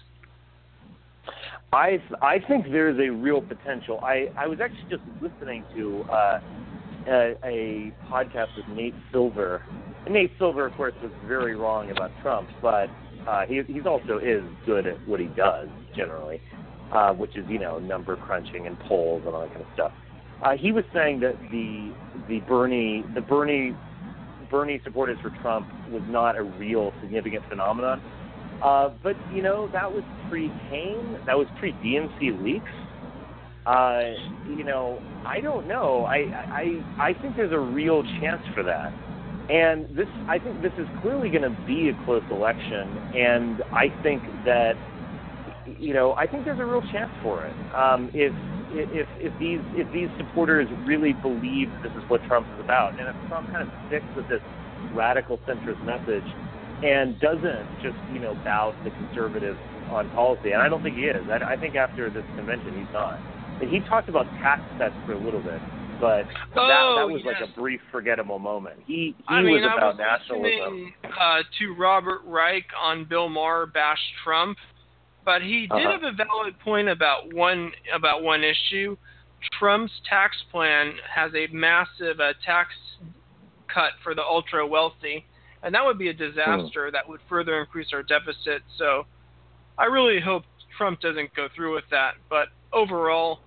I I think there's a real potential. I, I was actually just listening to uh, a, a podcast with Nate Silver. And Nate Silver, of course, was very wrong about Trump, but uh, he he's also is good at what he does generally, uh, which is, you know, number crunching and polls and all that kind of stuff. Uh, he was saying that the the Bernie the Bernie Bernie supporters for Trump was not a real significant phenomenon. Uh, but, you know, that was pre-Kaine. That was pre-D N C leaks. Uh, you know, I don't know. I, I I think there's a real chance for that. And this, I think this is clearly going to be a close election, and I think that, you know, I think there's a real chance for it. Um, if if if these if these supporters really believe this is what Trump is about, and if Trump kind of sticks with this radical centrist message and doesn't just, you know, bow to the conservatives on policy, and I don't think he is. I, I think after this convention he's not. And he talked about tax cuts for a little bit, but oh, that, that was yes. like a brief, forgettable moment. He he I mean, was about I was nationalism. listening uh, to Robert Reich on Bill Maher bash Trump, but he did uh-huh. have a valid point about one about one issue. Trump's tax plan has a massive uh, tax cut for the ultra wealthy, and that would be a disaster. Hmm. That would further increase our deficit. So, I really hope Trump doesn't go through with that. But overall,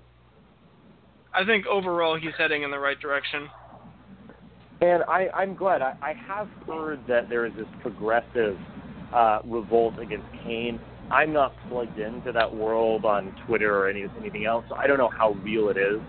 I think overall he's heading in the right direction. And I, I'm glad. I, I have heard that there is this progressive uh, revolt against Kaine. I'm not plugged into that world on Twitter or any, anything else. So I don't know how real it is.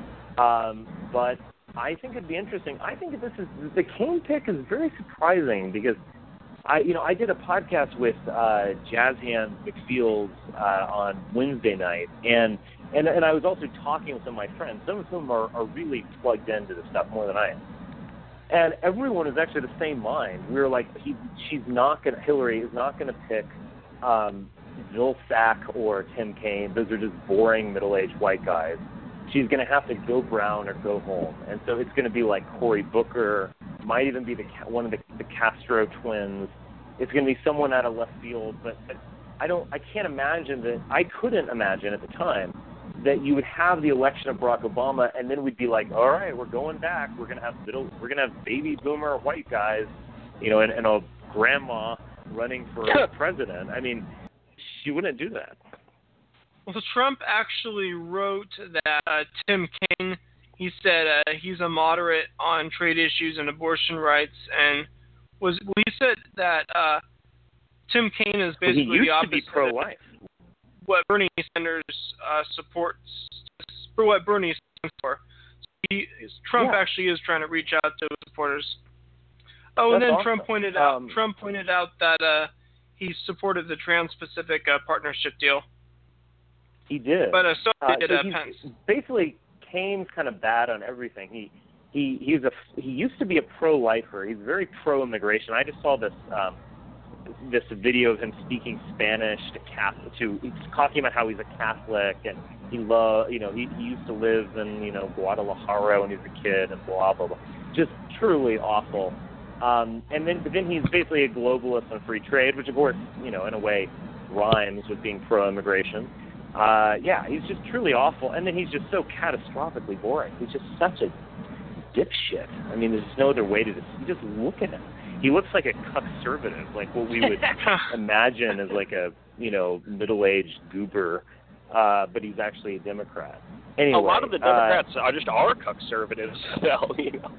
Um, but I think it'd be interesting. I think this is the Kaine pick is very surprising because I, you know, I did a podcast with uh, Jazz Hands McFields uh, on Wednesday night, and, and and I was also talking with some of my friends. Some of them are, are really plugged into this stuff more than I am. And everyone is actually the same mind. We were like, he, she's not going to, Hillary is not going to pick um, Vilsack or Tim Kaine. Those are just boring middle-aged white guys. She's going to have to go brown or go home. And so it's going to be like Cory Booker, might even be the one of the, the Castro twins. It's going to be someone out of left field. But, but I don't, I can't imagine that, I couldn't imagine at the time that you would have the election of Barack Obama, and then we'd be like, all right, we're going back. We're going to have middle, we're going to have baby boomer white guys, you know, and, and a grandma running for president. I mean, she wouldn't do that. Well, Trump actually wrote that uh, Tim Kaine, he said uh, he's a moderate on trade issues and abortion rights, and was well, he said that uh, Tim Kaine is basically well, he used the opposite to be pro-life. What Bernie Sanders uh, supports, for what Bernie stands for. He, Trump yeah. actually is trying to reach out to his supporters. Oh, That's and then awesome. Trump pointed out um, Trump pointed out that uh, he supported the Trans-Pacific uh, Partnership deal. He did. But uh, so uh, did so uh, he's, Pence. Basically, Kaine's kind of bad on everything. He he he's a he used to be a pro-lifer. He's very pro-immigration. I just saw this um, this video of him speaking Spanish to Catholic, to he's talking about how he's a Catholic and he love you know he, he used to live in you know Guadalajara when he was a kid and blah blah blah. Just truly awful. Um, and then but then he's basically a globalist on free trade, which of course you know in a way rhymes with being pro-immigration. Uh, yeah, he's just truly awful, and then he's just so catastrophically boring. He's just such a dipshit. I mean, there's no other way to just, you just look at him. He looks like a conservative, like what we would imagine as like a, you know, middle-aged goober, uh, but he's actually a Democrat. Anyway, a lot of the Democrats uh, are just are conservatives, so, you know.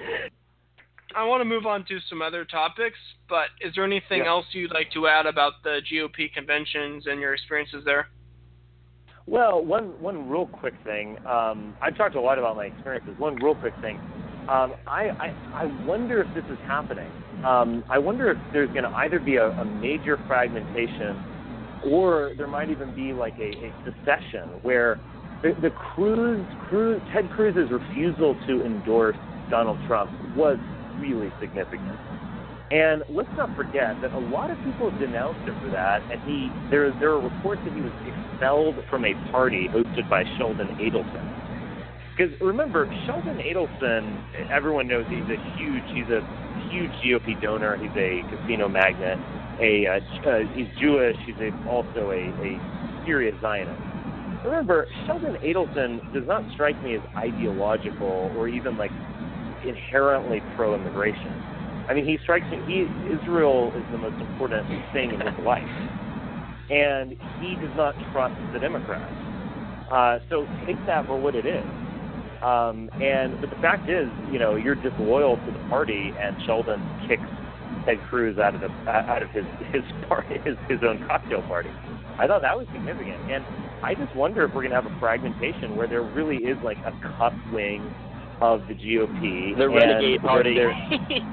I want to move on to some other topics, but is there anything yeah. else you'd like to add about the G O P conventions and your experiences there? Well, one one real quick thing. Um, I've talked a lot about my experiences. One real quick thing. Um, I, I I wonder if this is happening. Um, I wonder if there's going to either be a, a major fragmentation, or there might even be like a, a secession where the, the Cruz, Cruz Ted Cruz's refusal to endorse Donald Trump was really significant. And let's not forget that a lot of people have denounced him for that, and he there there are reports that he was expelled from a party hosted by Sheldon Adelson. Because remember, Sheldon Adelson, everyone knows he's a huge he's a huge G O P donor. He's a casino magnate. A uh, uh, he's Jewish. He's a, also a, a serious Zionist. Remember, Sheldon Adelson does not strike me as ideological or even like inherently pro-immigration. I mean, he strikes me, he, Israel is the most important thing in his life. And he does not trust the Democrats. Uh, so take that for what it is. Um, and but the fact is, you know, you're disloyal to the party, and Sheldon kicks Ted Cruz out of the out of his his party, his his own cocktail party. I thought that was significant, and I just wonder if we're going to have a fragmentation where there really is like a cut wing of the G O P. The renegade party.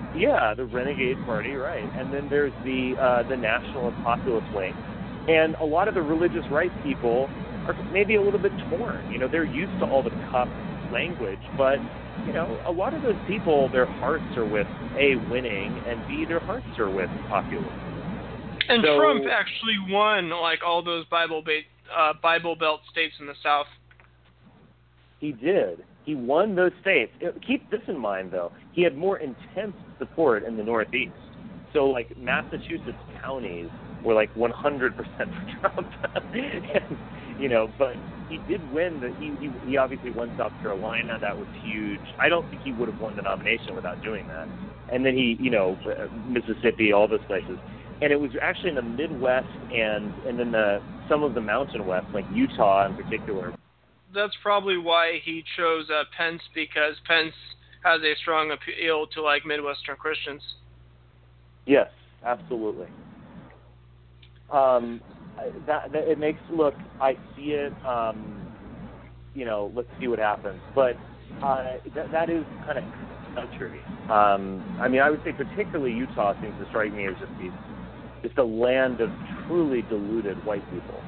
Yeah, the Renegade Party, right. And then there's the uh, the National and Populist wing. And a lot of the religious right people are maybe a little bit torn. You know, they're used to all the cup language, but, you know, a lot of those people, their hearts are with, A, winning, and B, their hearts are with populism. And so, Trump actually won, like, all those Bible, ba- uh, Bible Belt states in the South. He did. He won those states. Keep this in mind, though. He had more intense support in the Northeast. So, like, Massachusetts counties were, like, one hundred percent for Trump. and, you know, but he did win. The, he, he he obviously won South Carolina. That was huge. I don't think he would have won the nomination without doing that. And then he, you know, Mississippi, all those places. And it was actually in the Midwest and, and then the some of the Mountain West, like Utah in particular. That's probably why he chose uh, Pence, because Pence has a strong appeal to, like, Midwestern Christians. Yes, absolutely. Um, that, that it makes look. I see it. Um, you know, let's see what happens. But uh, that that is kind of country. Um, I mean, I would say particularly Utah seems to strike me as just these, just a land of truly deluded white people.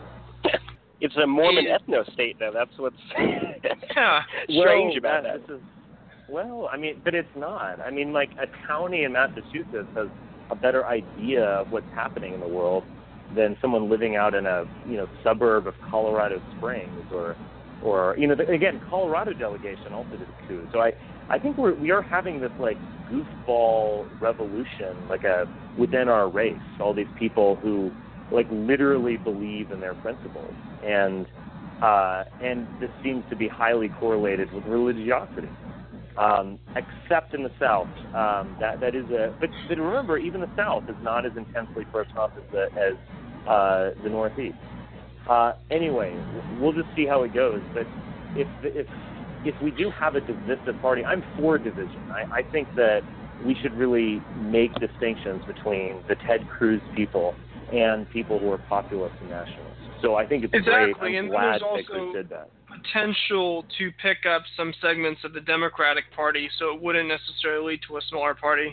It's a Mormon ethno state, though. That's what's yeah. strange well, about that. that. Is, well, I mean, but it's not. I mean, like, a county in Massachusetts has a better idea of what's happening in the world than someone living out in a, you know, suburb of Colorado Springs or, or you know, the, again, Colorado delegation also did a coup. So I, I think we're we are having this, like, goofball revolution, like a within our race. All these people who, like, literally believe in their principles, and uh, and this seems to be highly correlated with religiosity, um, except in the South. Um, that that is a but, but remember, even the South is not as intensely pro-Trump as the as uh, the Northeast. Uh, anyway, we'll just see how it goes. But if if if we do have a divisive party, I'm for division. I, I think that we should really make distinctions between the Ted Cruz people and people who are populist and nationalists. So I think it's exactly. great. I'm and glad there's Ted Cruz also did that. Potential to pick up some segments of the Democratic Party, so it wouldn't necessarily lead to a smaller party.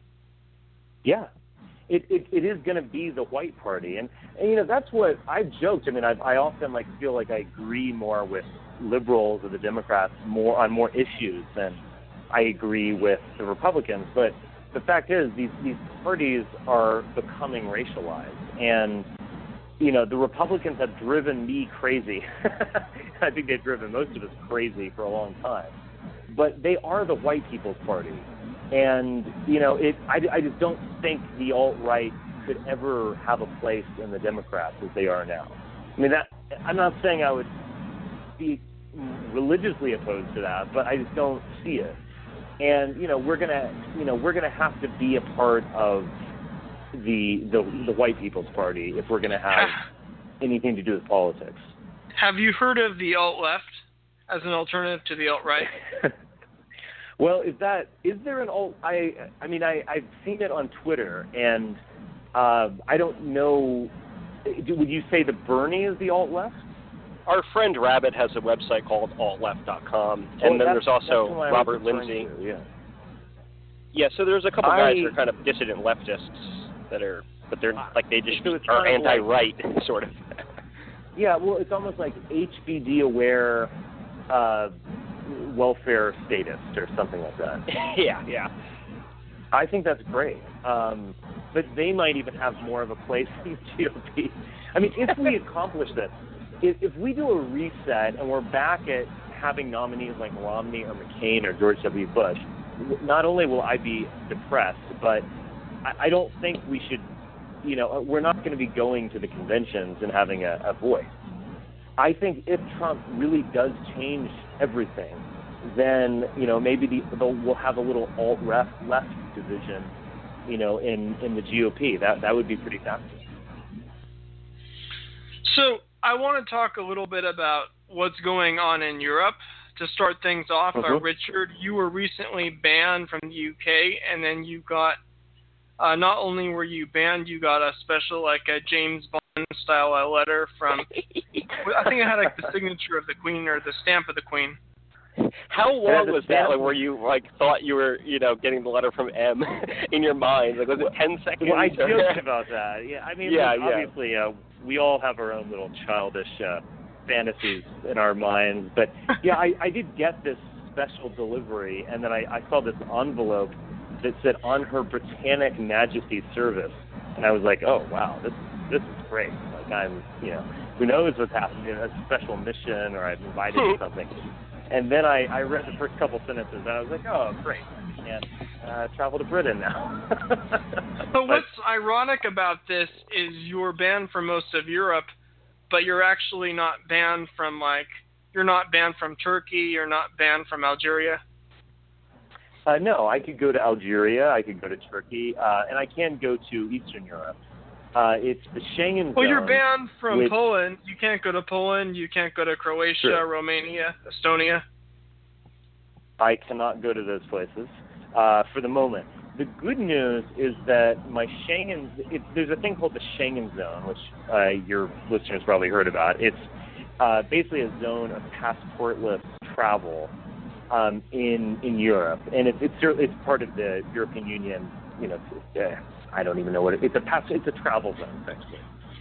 Yeah. It it, it is going to be the white party. And, and, you know, that's what I've joked. I mean, I, I often, like, feel like I agree more with liberals or the Democrats more on more issues than I agree with the Republicans. But the fact is, these, these parties are becoming racialized. And, you know, the Republicans have driven me crazy. I think they've driven most of us crazy for a long time. But they are the white people's party. And, you know, it. I, I just don't think the alt-right could ever have a place in the Democrats as they are now. I mean, that, I'm not saying I would be religiously opposed to that, but I just don't see it. And, you know, we're gonna, you know, we're gonna have to be a part of the the, the white people's party if we're gonna have anything to do with politics. Have you heard of the alt-left as an alternative to the alt-right? Well, is that is there an alt? I I mean, I I've seen it on Twitter, and uh, I don't know. Would you say that Bernie is the alt-left? Our friend Rabbit has a website called alt left dot com, and well, then there's also Robert referring Lindsay. To, yeah. Yeah, so there's a couple I, guys who are kind of dissident leftists that are, but they're like they just so are kind of anti-right, like, sort of. Yeah, well, it's almost like H B D aware uh, welfare statist or something like that. yeah, yeah. I think that's great. Um, but they might even have more of a place in the G O P. I mean, if we accomplish this, if, if we do a reset and we're back at having nominees like Romney or McCain or George W. Bush, not only will I be depressed, but I, I don't think we should, you know, we're not going to be going to the conventions and having a, a voice. I think if Trump really does change everything, then, you know, maybe the, the, we'll have a little alt-left left division, you know, in, in the G O P. That that would be pretty fascinating. So I want to talk a little bit about what's going on in Europe. To start things off, mm-hmm. uh, Richard, you were recently banned from the U K, and then you got, uh, not only were you banned, you got a special, like a James Bond-style uh, letter from, I think it had like the signature of the Queen or the stamp of the Queen. How long the was that? stamp- Like, where you like thought you were, you know, getting the letter from M in your mind? Like, was it ten seconds? Well, I or- joked about that. Yeah, I mean, Yeah, look, yeah. obviously, uh, we all have our own little childish uh, fantasies in our minds. But yeah, I, I did get this special delivery, and then I, I saw this envelope that said "On Her Britannic Majesty's Service," and I was like, "Oh wow, this this is great." Like I'm, you know, who knows what's happening? A special mission, or I'm invited to something. And then I, I read the first couple sentences, and I was like, "Oh, great! I can uh, travel to Britain now." But what's ironic about this is you're banned from most of Europe, but you're actually not banned from, like, you're not banned from Turkey, you're not banned from Algeria. Uh, no, I could go to Algeria, I could go to Turkey, uh, and I can go to Eastern Europe. Uh, it's the Schengen zone. Well, you're banned from which, Poland. You can't go to Poland. You can't go to Croatia, Sure. Romania, Estonia. I cannot go to those places uh, for the moment. The good news is that my Schengen, it, there's a thing called the Schengen zone, which uh, your listeners probably heard about. It's uh, basically a zone of passportless travel um, in in Europe, and it's it's it's part of the European Union. You know, uh, I don't even know what it, it's a pass, it's a travel zone basically.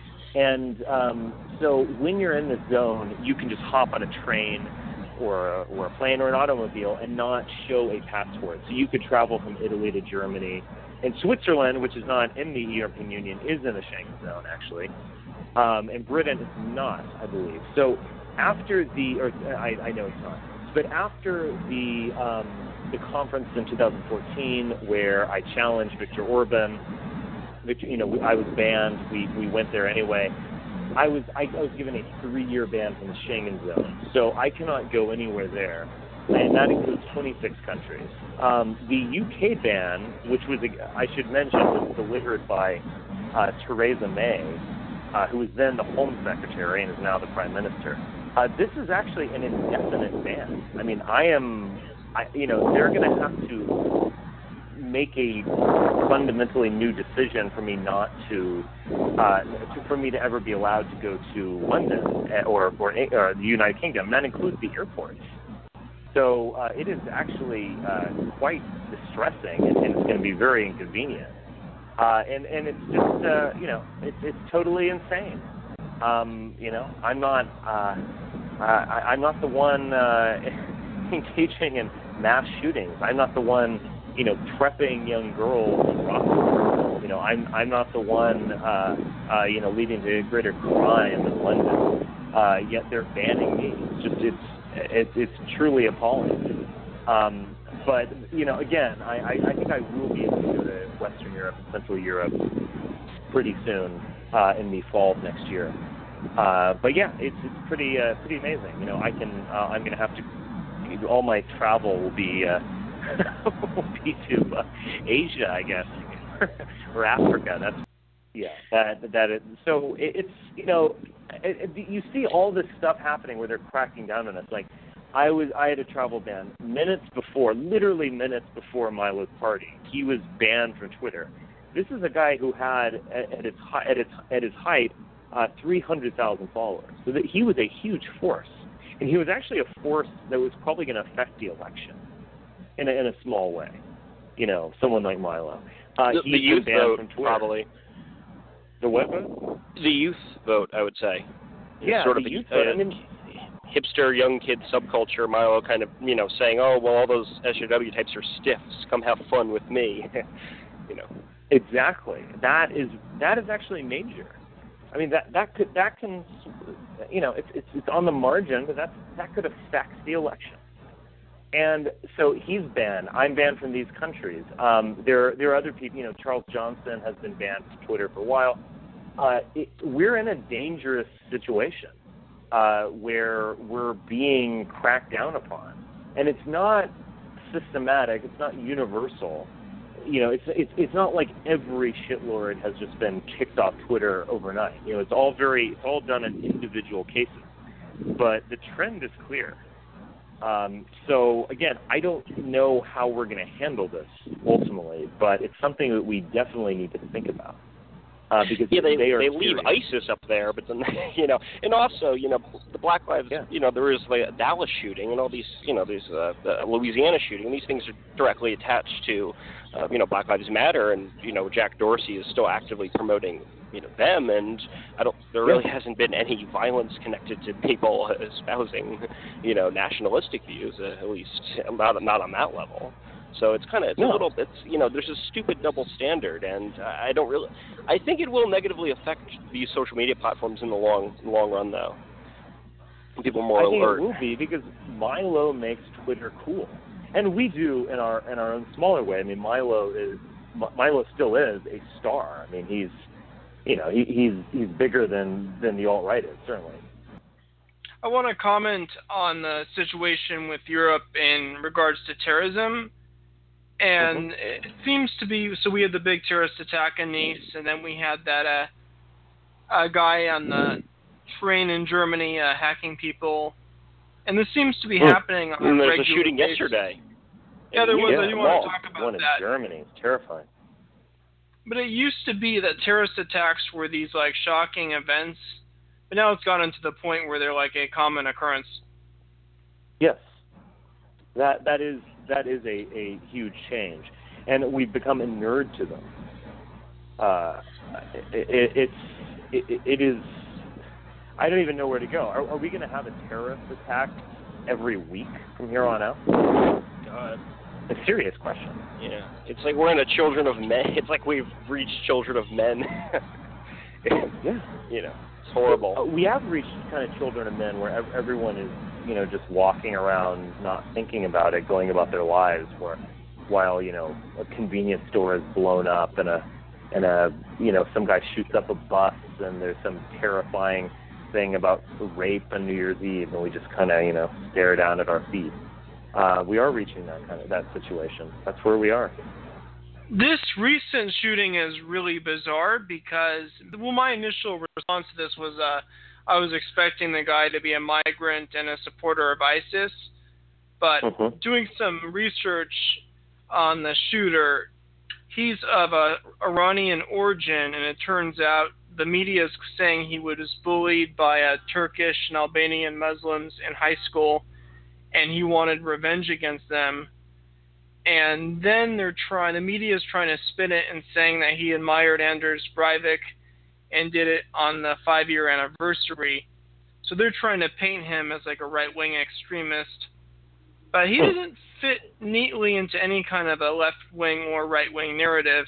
And um, so when you're in this zone, you can just hop on a train or a, or a plane or an automobile and not show a passport. So you could travel from Italy to Germany. And Switzerland, which is not in the European Union, is in the Schengen zone, actually. Um, and Britain is not, I believe. So after the, or I, I know it's not, but after the um, the conference in two thousand fourteen where I challenged Viktor Orban, Victor, you know, I was banned. We, we went there anyway. I was I, I was given a three-year ban from the Schengen zone, so I cannot go anywhere there, and that includes twenty-six countries. Um, the U K ban, which was, I should mention, was delivered by uh, Theresa May, uh, who was then the Home Secretary and is now the Prime Minister. Uh, this is actually an indefinite ban. I mean, I am, I, you know, they're going to have to make a fundamentally new decision for me not to, uh, to, for me to ever be allowed to go to London or, or, or the United Kingdom. And that includes the airports. So uh, it is actually uh, quite distressing, and, and it's going to be very inconvenient. Uh, and, and it's just, uh, you know, it's, it's totally insane. Um, you know, I'm not, uh, I, I'm not the one uh, engaging in mass shootings. I'm not the one, you know, prepping young girls in Rockford. You know, I'm I'm not the one, uh, uh, you know, leading to greater crime in London. Uh, yet they're banning me. It's just it's it, it's truly appalling. Um, but you know, again, I, I, I think I will be able to go to Western Europe and Central Europe pretty soon uh, in the fall of next year. Uh, but yeah, it's it's pretty uh, pretty amazing. You know, I can uh, I'm going to have to all my travel will be. Uh, will be to uh, Asia, I guess, or Africa. That's yeah. That that is, so it, it's you know it, it, you see all this stuff happening where they're cracking down on us. Like I was I had a travel ban minutes before, literally minutes before Milo's party. He was banned from Twitter. This is a guy who had at, at its at its at his height uh, three hundred thousand followers. So that he was a huge force, and he was actually a force that was probably going to affect the election. In a, in a small way, you know, someone like Milo. Uh, the, the youth vote, from probably. The what vote? The youth vote, I would say. Yeah, sort the of youth a, vote. a I mean, hipster young kid subculture. Milo kind of, you know, saying, "Oh, well, all those S J W types are stiffs. Come have fun with me." You know. Exactly. That is that is actually major. I mean, that that could that can, you know, it's it's it's on the margin, but that that could affect the election. And so he's banned. I'm banned from these countries. Um, there, there are other people. You know, Charles Johnson has been banned from Twitter for a while. Uh, it, we're in a dangerous situation uh, where we're being cracked down upon, and it's not systematic. It's not universal. You know, it's it's it's not like every shitlord has just been kicked off Twitter overnight. You know, it's all very it's all done in individual cases, but the trend is clear. Um, so, again, I don't know how we're going to handle this ultimately, but it's something that we definitely need to think about. Uh, because yeah, they they, are they leave serious. ISIS up there, but then you know, and also you know the Black Lives, yeah. you know, there is like a Dallas shooting and all these, you know, these uh, the Louisiana shooting. These things are directly attached to, uh, you know, Black Lives Matter, and you know Jack Dorsey is still actively promoting, you know, them, and I don't. There really yeah. hasn't been any violence connected to people espousing, you know, nationalistic views, uh, at least not not on that level. So it's kind of it's no. a little it's you know there's a stupid double standard, and I don't really I think it will negatively affect these social media platforms in the long long run though. People are more I think alert. it will be because Milo makes Twitter cool, and we do in our in our own smaller way. I mean, Milo is Milo still is a star. I mean, he's you know he, he's he's bigger than than the alt-right is, certainly. I want to comment on the situation with Europe in regards to terrorism. And mm-hmm. it seems to be, so we had the big terrorist attack in Nice, and then we had that uh, a guy on the train in Germany uh, hacking people. And this seems to be mm. happening on and a there's regular a shooting basis. yesterday. Yeah, there was. Yeah, I do want to talk about one that. in Germany. It's terrifying. But it used to be that terrorist attacks were these like shocking events, but now it's gotten to the point where they're like a common occurrence. Yes, that that is that is a, a huge change, and we've become inured to them. Uh, it, it, it's it, it is. I don't even know where to go. Are, are we going to have a terrorist attack every week from here on out? God. A serious question. Yeah, it's like we're in a Children of Men. It's like we've reached Children of Men. yeah, you know, it's horrible. Uh, we have reached kind of Children of Men where ev- everyone is, you know, just walking around, not thinking about it, going about their lives. Where, while you know, a convenience store is blown up and a, and a, you know, some guy shoots up a bus and there's some terrifying thing about rape on New Year's Eve, and we just kind of, you know, stare down at our feet. Uh, we are reaching that kind of that situation. That's where we are. This recent shooting is really bizarre because, well, my initial response to this was uh, I was expecting the guy to be a migrant and a supporter of ISIS, but mm-hmm. doing some research on the shooter, he's of a Iranian origin, and it turns out the media is saying he was bullied by uh, Turkish and Albanian Muslims in high school, and he wanted revenge against them. And then they're trying, the media is trying to spin it and saying that he admired Anders Breivik and did it on the five-year anniversary. So they're trying to paint him as like a right-wing extremist. But he doesn't fit neatly into any kind of a left-wing or right-wing narrative.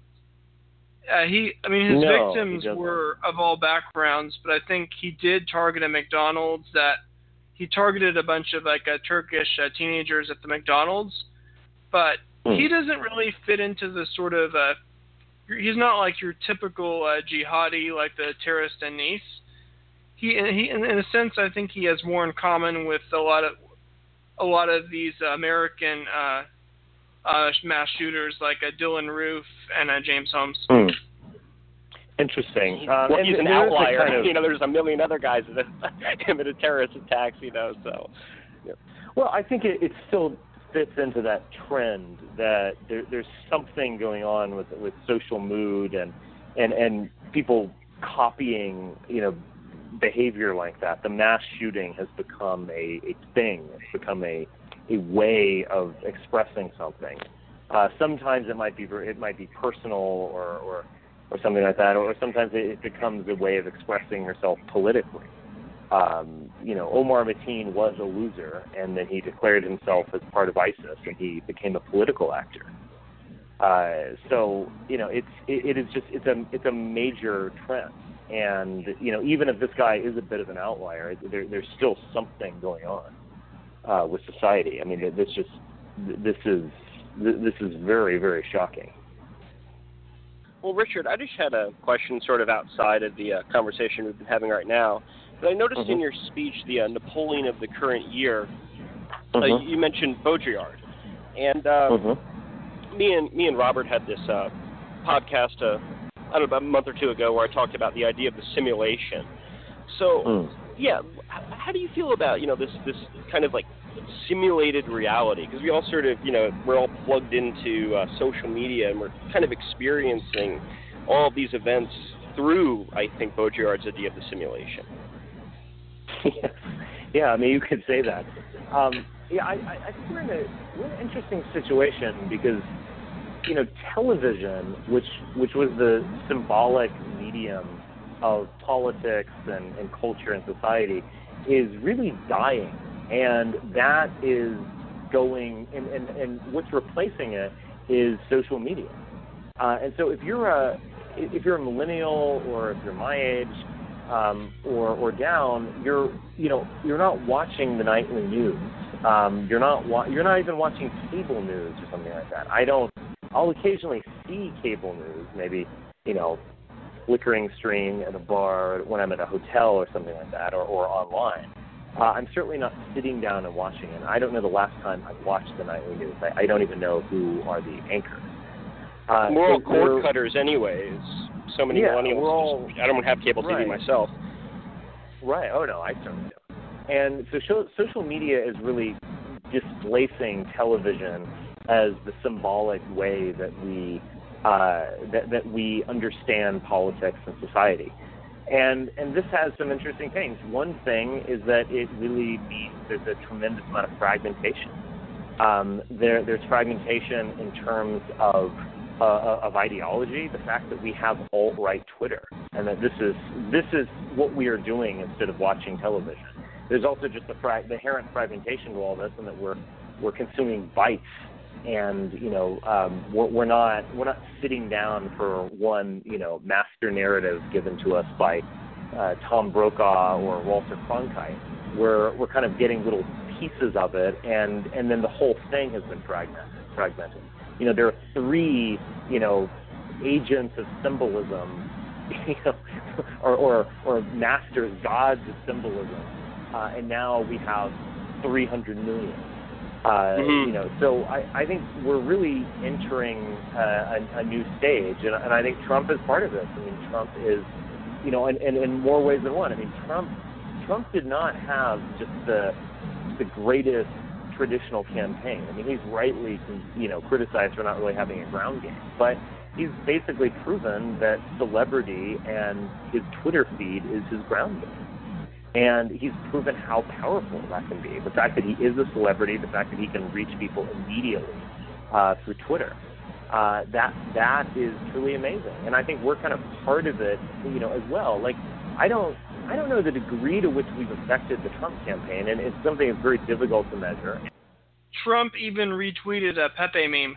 Uh, he, I mean, his no, victims were of all backgrounds, but I think he did target a McDonald's that he targeted a bunch of like uh, Turkish uh, teenagers at the McDonald's, but mm. he doesn't really fit into the sort of, uh, he's not like your typical uh, jihadi like the terrorist in Nice. He, he, in, in a sense, I think he has more in common with a lot of, a lot of these uh, American uh, uh, mass shooters like uh, Dylan Roof and uh, James Holmes. Mm. Interesting. Um, well, and he's an outlier. Kind of, you know, there's a million other guys that committed terrorist attacks, you know, so. Yeah. Well, I think it, it still fits into that trend that there, there's something going on with with social mood and, and, and people copying, you know, behavior like that. The mass shooting has become a, a thing. It's become a, a way of expressing something. Uh, sometimes it might be it might be personal or, or or something like that, or sometimes it becomes a way of expressing yourself politically. Um, you know, Omar Mateen was a loser, and then he declared himself as part of ISIS, and he became a political actor. Uh, so, you know, it's it, it is just it's a it's a major trend, and you know, even if this guy is a bit of an outlier, there, there's still something going on uh, with society. I mean, this just this is this is very very shocking. Well, Richard, I just had a question sort of outside of the uh, conversation we've been having right now. But I noticed mm-hmm. in your speech the uh, Napoleon of the current year, mm-hmm. uh, you mentioned Baudrillard. And uh, mm-hmm. me and me and Robert had this uh, podcast uh, I don't know, about a month or two ago where I talked about the idea of the simulation. So, mm. yeah, how do you feel about, you know, this, this kind of like simulated reality? Because we all sort of, you know, we're all plugged into uh, social media and we're kind of experiencing all of these events through, I think, Baudrillard's idea of the simulation. Yeah, I mean, you could say that. Um, yeah, I, I think we're in a we're in an interesting situation because, you know, television, which which was the symbolic medium of politics and, and culture and society, is really dying, and that is going, and, and, and what's replacing it is social media. Uh, and so if you're a if you're a millennial or if you're my age um, or or down, you're you know you're not watching the nightly news. Um, you're not wa- you're not even watching cable news or something like that. I don't. I'll occasionally see cable news, maybe you know, flickering string at a bar when I'm at a hotel or something like that, or, or online. Uh, I'm certainly not sitting down and watching it. I don't know the last time I watched the nightly news. I, I don't even know who are the anchors. Uh, we're all so cord we're, cutters anyways. So many yeah, millennials. We're all, just, I don't have cable right. T V myself. Right. Oh, no, I certainly do. And so show, social media is really displacing television as the symbolic way that we uh, that, that we understand politics and society. And and this has some interesting things. One thing is that it really means there's a tremendous amount of fragmentation. Um, there there's fragmentation in terms of uh, of ideology. The fact that we have alt-right Twitter, and that this is this is what we are doing instead of watching television. There's also just the, fra- the inherent fragmentation to all this, and that we're we're consuming bytes, and you know um, we're, we're not we're not sitting down for one you know master narrative given to us by uh, Tom Brokaw or Walter Cronkite. We're we're kind of getting little pieces of it, and, and then the whole thing has been fragmented. Fragmented. You know, there are three you know agents of symbolism, you know, or, or or masters, gods of symbolism. Uh, and now we have three hundred million. Uh, mm-hmm. You know, so I, I think we're really entering uh, a, a new stage, and, and I think Trump is part of this. I mean, Trump is, you know, in, in, in more ways than one. I mean, Trump Trump did not have just the the greatest traditional campaign. I mean, he's rightly, you know, criticized for not really having a ground game, but he's basically proven that celebrity and his Twitter feed is his ground game. And he's proven how powerful that can be. The fact that he is a celebrity, the fact that he can reach people immediately uh, through Twitter, uh, that that is truly amazing. And I think we're kind of part of it, you know, as well. Like, I don't, I don't know the degree to which we've affected the Trump campaign, and it's something that's very difficult to measure. Trump even retweeted a Pepe meme.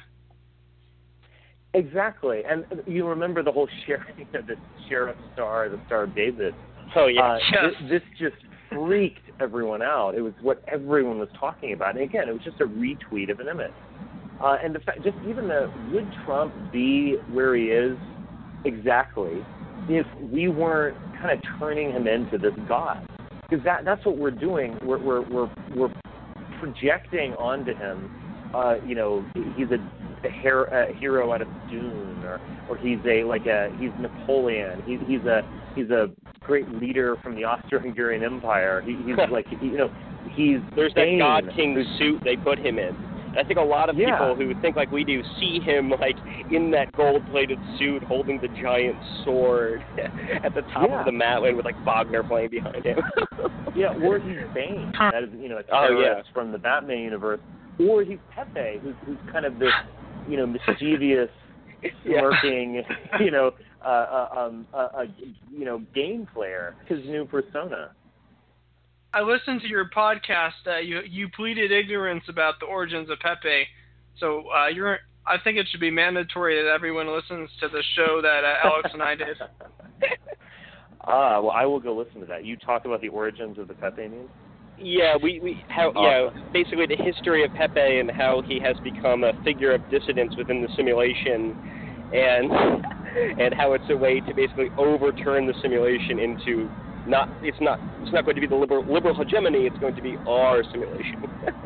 Exactly, and you remember the whole sheriff, you know, the sheriff star, the Star of David. Oh, yeah. Uh, yes. this, this just freaked everyone out. It was what everyone was talking about. And again, it was just a retweet of an image. Uh, and the fact, just even the, would Trump be where he is exactly if we weren't kind of turning him into this god? Because that, that's what we're doing. We're, we're, we're, we're projecting onto him, uh, you know, he's a, a, her, a hero out of Dune, or, or he's a, like a, he's Napoleon. He, he's a, he's a great leader from the Austro-Hungarian Empire. He, he's like, you know, he's There's Bane. that God King suit they put him in. And I think a lot of yeah. people who think like we do see him like in that gold-plated suit holding the giant sword at the top yeah. of the Matlin with like Wagner playing behind him. yeah, or he's Bane. That is, you know, a oh, terrorist yeah. from the Batman universe. Or he's Pepe, who's, who's kind of this, you know, mischievous, smirking, yeah. you know, Uh, uh, um, uh, uh, you know, game player, his new persona. I listened to your podcast. Uh, you you pleaded ignorance about the origins of Pepe, so uh, you're. I think it should be mandatory that everyone listens to the show that uh, Alex and I did. Ah, well, I will go listen to that. You talk about the origins of the Pepe meme? Yeah, we, we how awesome. yeah, basically the history of Pepe and how he has become a figure of dissidence within the simulation, and and how it's a way to basically overturn the simulation into not it's not it's not going to be the liberal liberal hegemony, it's going to be our simulation.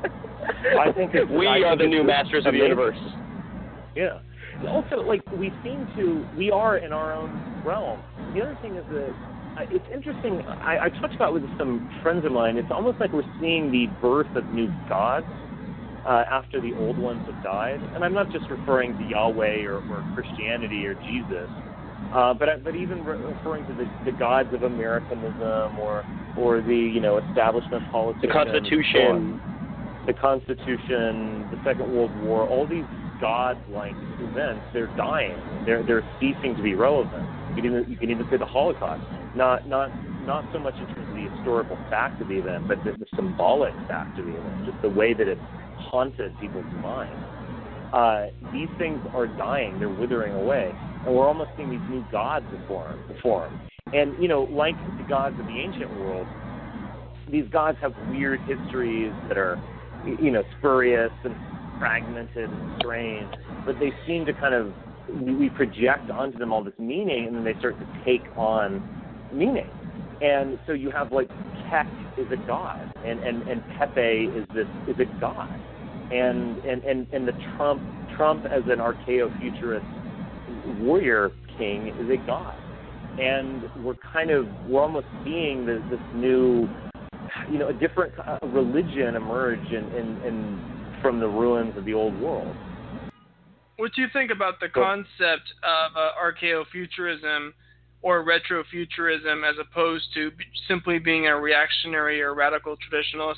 I think it's, we I are think the new masters of the universe. Yeah. Also, like, we seem to, we are in our own realm. The other thing is that uh, it's interesting, I, I talked about with some friends of mine, it's almost like we're seeing the birth of new gods uh, after the old ones have died. And I'm not just referring to Yahweh or, or Christianity or Jesus, Uh, but but even re- referring to the, the gods of Americanism or or the you know establishment politics, the Constitution, the Constitution, the Second World War, all these god-like events, they're dying. They're they're ceasing to be relevant. You can even, you can even say the Holocaust, not not not so much in terms of the historical fact of the event, but the, the symbolic fact of the event, just the way that it haunted people's minds. Uh, these things are dying, they're withering away, and we're almost seeing these new gods form. form. And, you know, like the gods of the ancient world, these gods have weird histories that are, you know, spurious and fragmented and strange, but they seem to kind of, we, we project onto them all this meaning, and then they start to take on meaning. And so you have, like, Ket is a god, and, and, and Pepe is this is a god. And, and, and, and the Trump Trump as an archaeo-futurist warrior king is a god. And we're kind of, we're almost seeing this, this new, you know, a different uh, religion emerge in, in, in, from the ruins of the old world. What do you think about the concept of uh, archaeofuturism or retrofuturism as opposed to b- simply being a reactionary or radical traditionalist?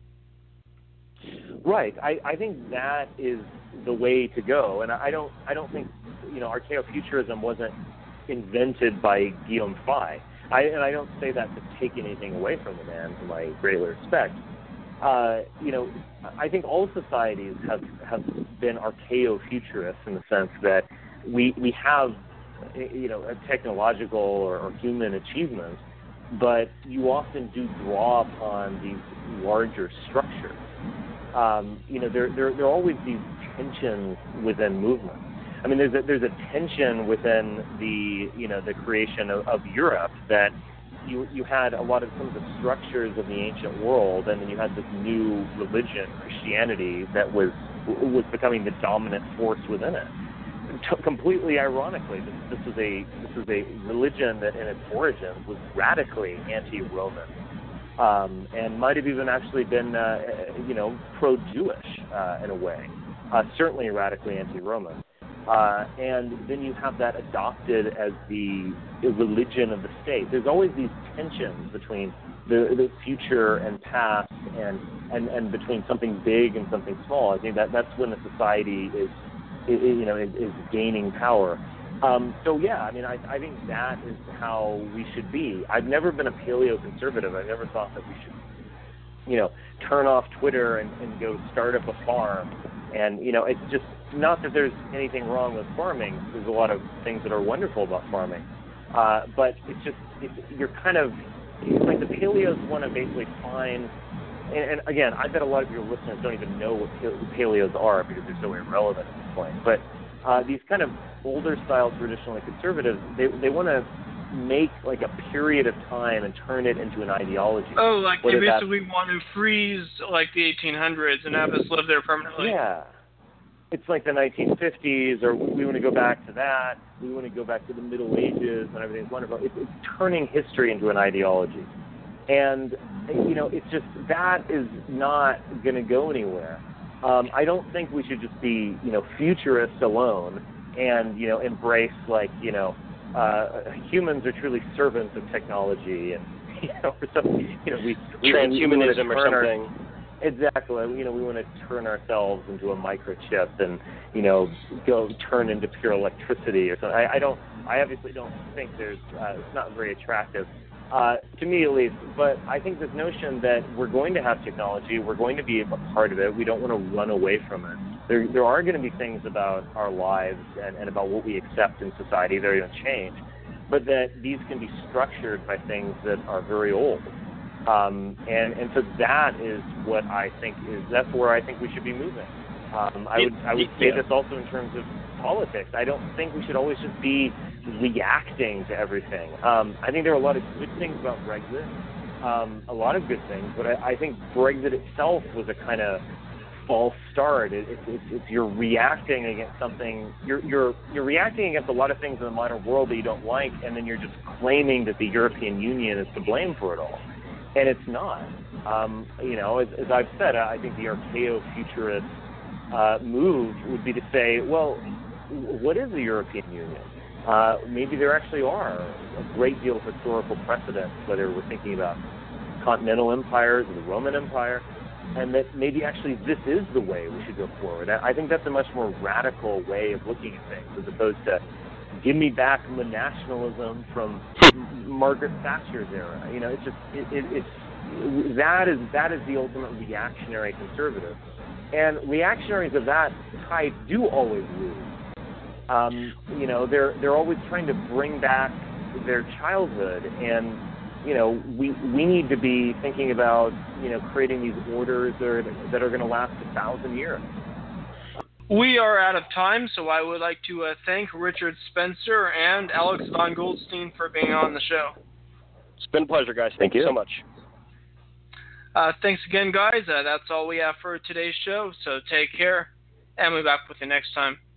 Right. I, I think that is the way to go. And I don't I don't think, you know, archaeofuturism wasn't invented by Guillaume Faye. I, and I don't say that to take anything away from the man, whom I greatly respect. Uh, you know, I think all societies have, have been archaeofuturists in the sense that we we have, you know, a technological or, or human achievements, but you often do draw upon these larger structures. Um, you know, there, there, there are always these tensions within movements. I mean, there's a, there's a tension within the, you know, the creation of, of Europe that you you had a lot of some of the structures of the ancient world, and then you had this new religion, Christianity, that was was becoming the dominant force within it. T- completely ironically, this, this was a this was a religion that, in its origins, was radically anti-Roman. Um, and might have even actually been, uh, you know, pro-Jewish uh, in a way, uh, certainly radically anti-Roman. Uh, and then you have that adopted as the religion of the state. There's always these tensions between the, the future and past, and, and, and between something big and something small. I think that that's when the society is, is you know, is, is gaining power. Um, so, yeah, I mean, I, I think that is how we should be. I've never been a paleo-conservative. I've never thought that we should, you know, turn off Twitter and, and go start up a farm. And, you know, it's just not that there's anything wrong with farming. There's a lot of things that are wonderful about farming. Uh, but it's just, it's, you're kind of, it's like the paleos want to basically find, and, and again, I bet a lot of your listeners don't even know what paleos are because they're so irrelevant at this point. But Uh, these kind of older style traditionally conservatives, they they want to make like a period of time and turn it into an ideology. Oh, like they Whether basically want to freeze like the eighteen hundreds and have us live there permanently. Yeah. It's like the nineteen fifties, or we want to go back to that. We want to go back to the Middle Ages and everything's wonderful. It's, it's turning history into an ideology. And, you know, it's just, that is not going to go anywhere. Um, I don't think we should just be, you know, futurists alone and, you know, embrace, like, you know, uh, humans are truly servants of technology, and, you know, or something, you know, we... we transhumanism we or something. Our, exactly. You know, we want to turn ourselves into a microchip and, you know, go turn into pure electricity or something. I, I don't, I obviously don't think there's, uh, it's not very attractive. Uh, to me at least, but I think this notion that we're going to have technology, we're going to be a part of it, we don't want to run away from it. There there are going to be things about our lives and, and about what we accept in society that are going to change, but that these can be structured by things that are very old. Um, and, and so that is what I think is, that's where I think we should be moving. Um, I would I would say yeah. this also in terms of politics. I don't think we should always just be reacting to everything. Um, I think there are a lot of good things about Brexit, um, a lot of good things, but I, I think Brexit itself was a kind of false start. It, it, it, it's you're reacting against something. You're you're you're reacting against a lot of things in the modern world that you don't like, and then you're just claiming that the European Union is to blame for it all, and it's not. Um, you know, as, as I've said, I think the archaeo-futurist uh, move would be to say, well, what is the European Union? uh, maybe there actually are a great deal of historical precedents, whether we're thinking about continental empires or the Roman Empire, and that maybe actually this is the way we should go forward. I think that's a much more radical way of looking at things, as opposed to give me back the nationalism from Margaret Thatcher's era. You know, it's just it, it, it's that is that is the ultimate reactionary conservative, and reactionaries of that type do always lose. Um, you know, they're they're always trying to bring back their childhood, and you know, we we need to be thinking about you know creating these orders that are, that are going to last a thousand years. We are out of time, so I would like to uh, thank Richard Spencer and Alex von Goldstein for being on the show. It's been a pleasure, guys. Thank, Thank you you so much. Uh, thanks again, guys. Uh, that's all we have for today's show, so take care, and we'll be back with you next time.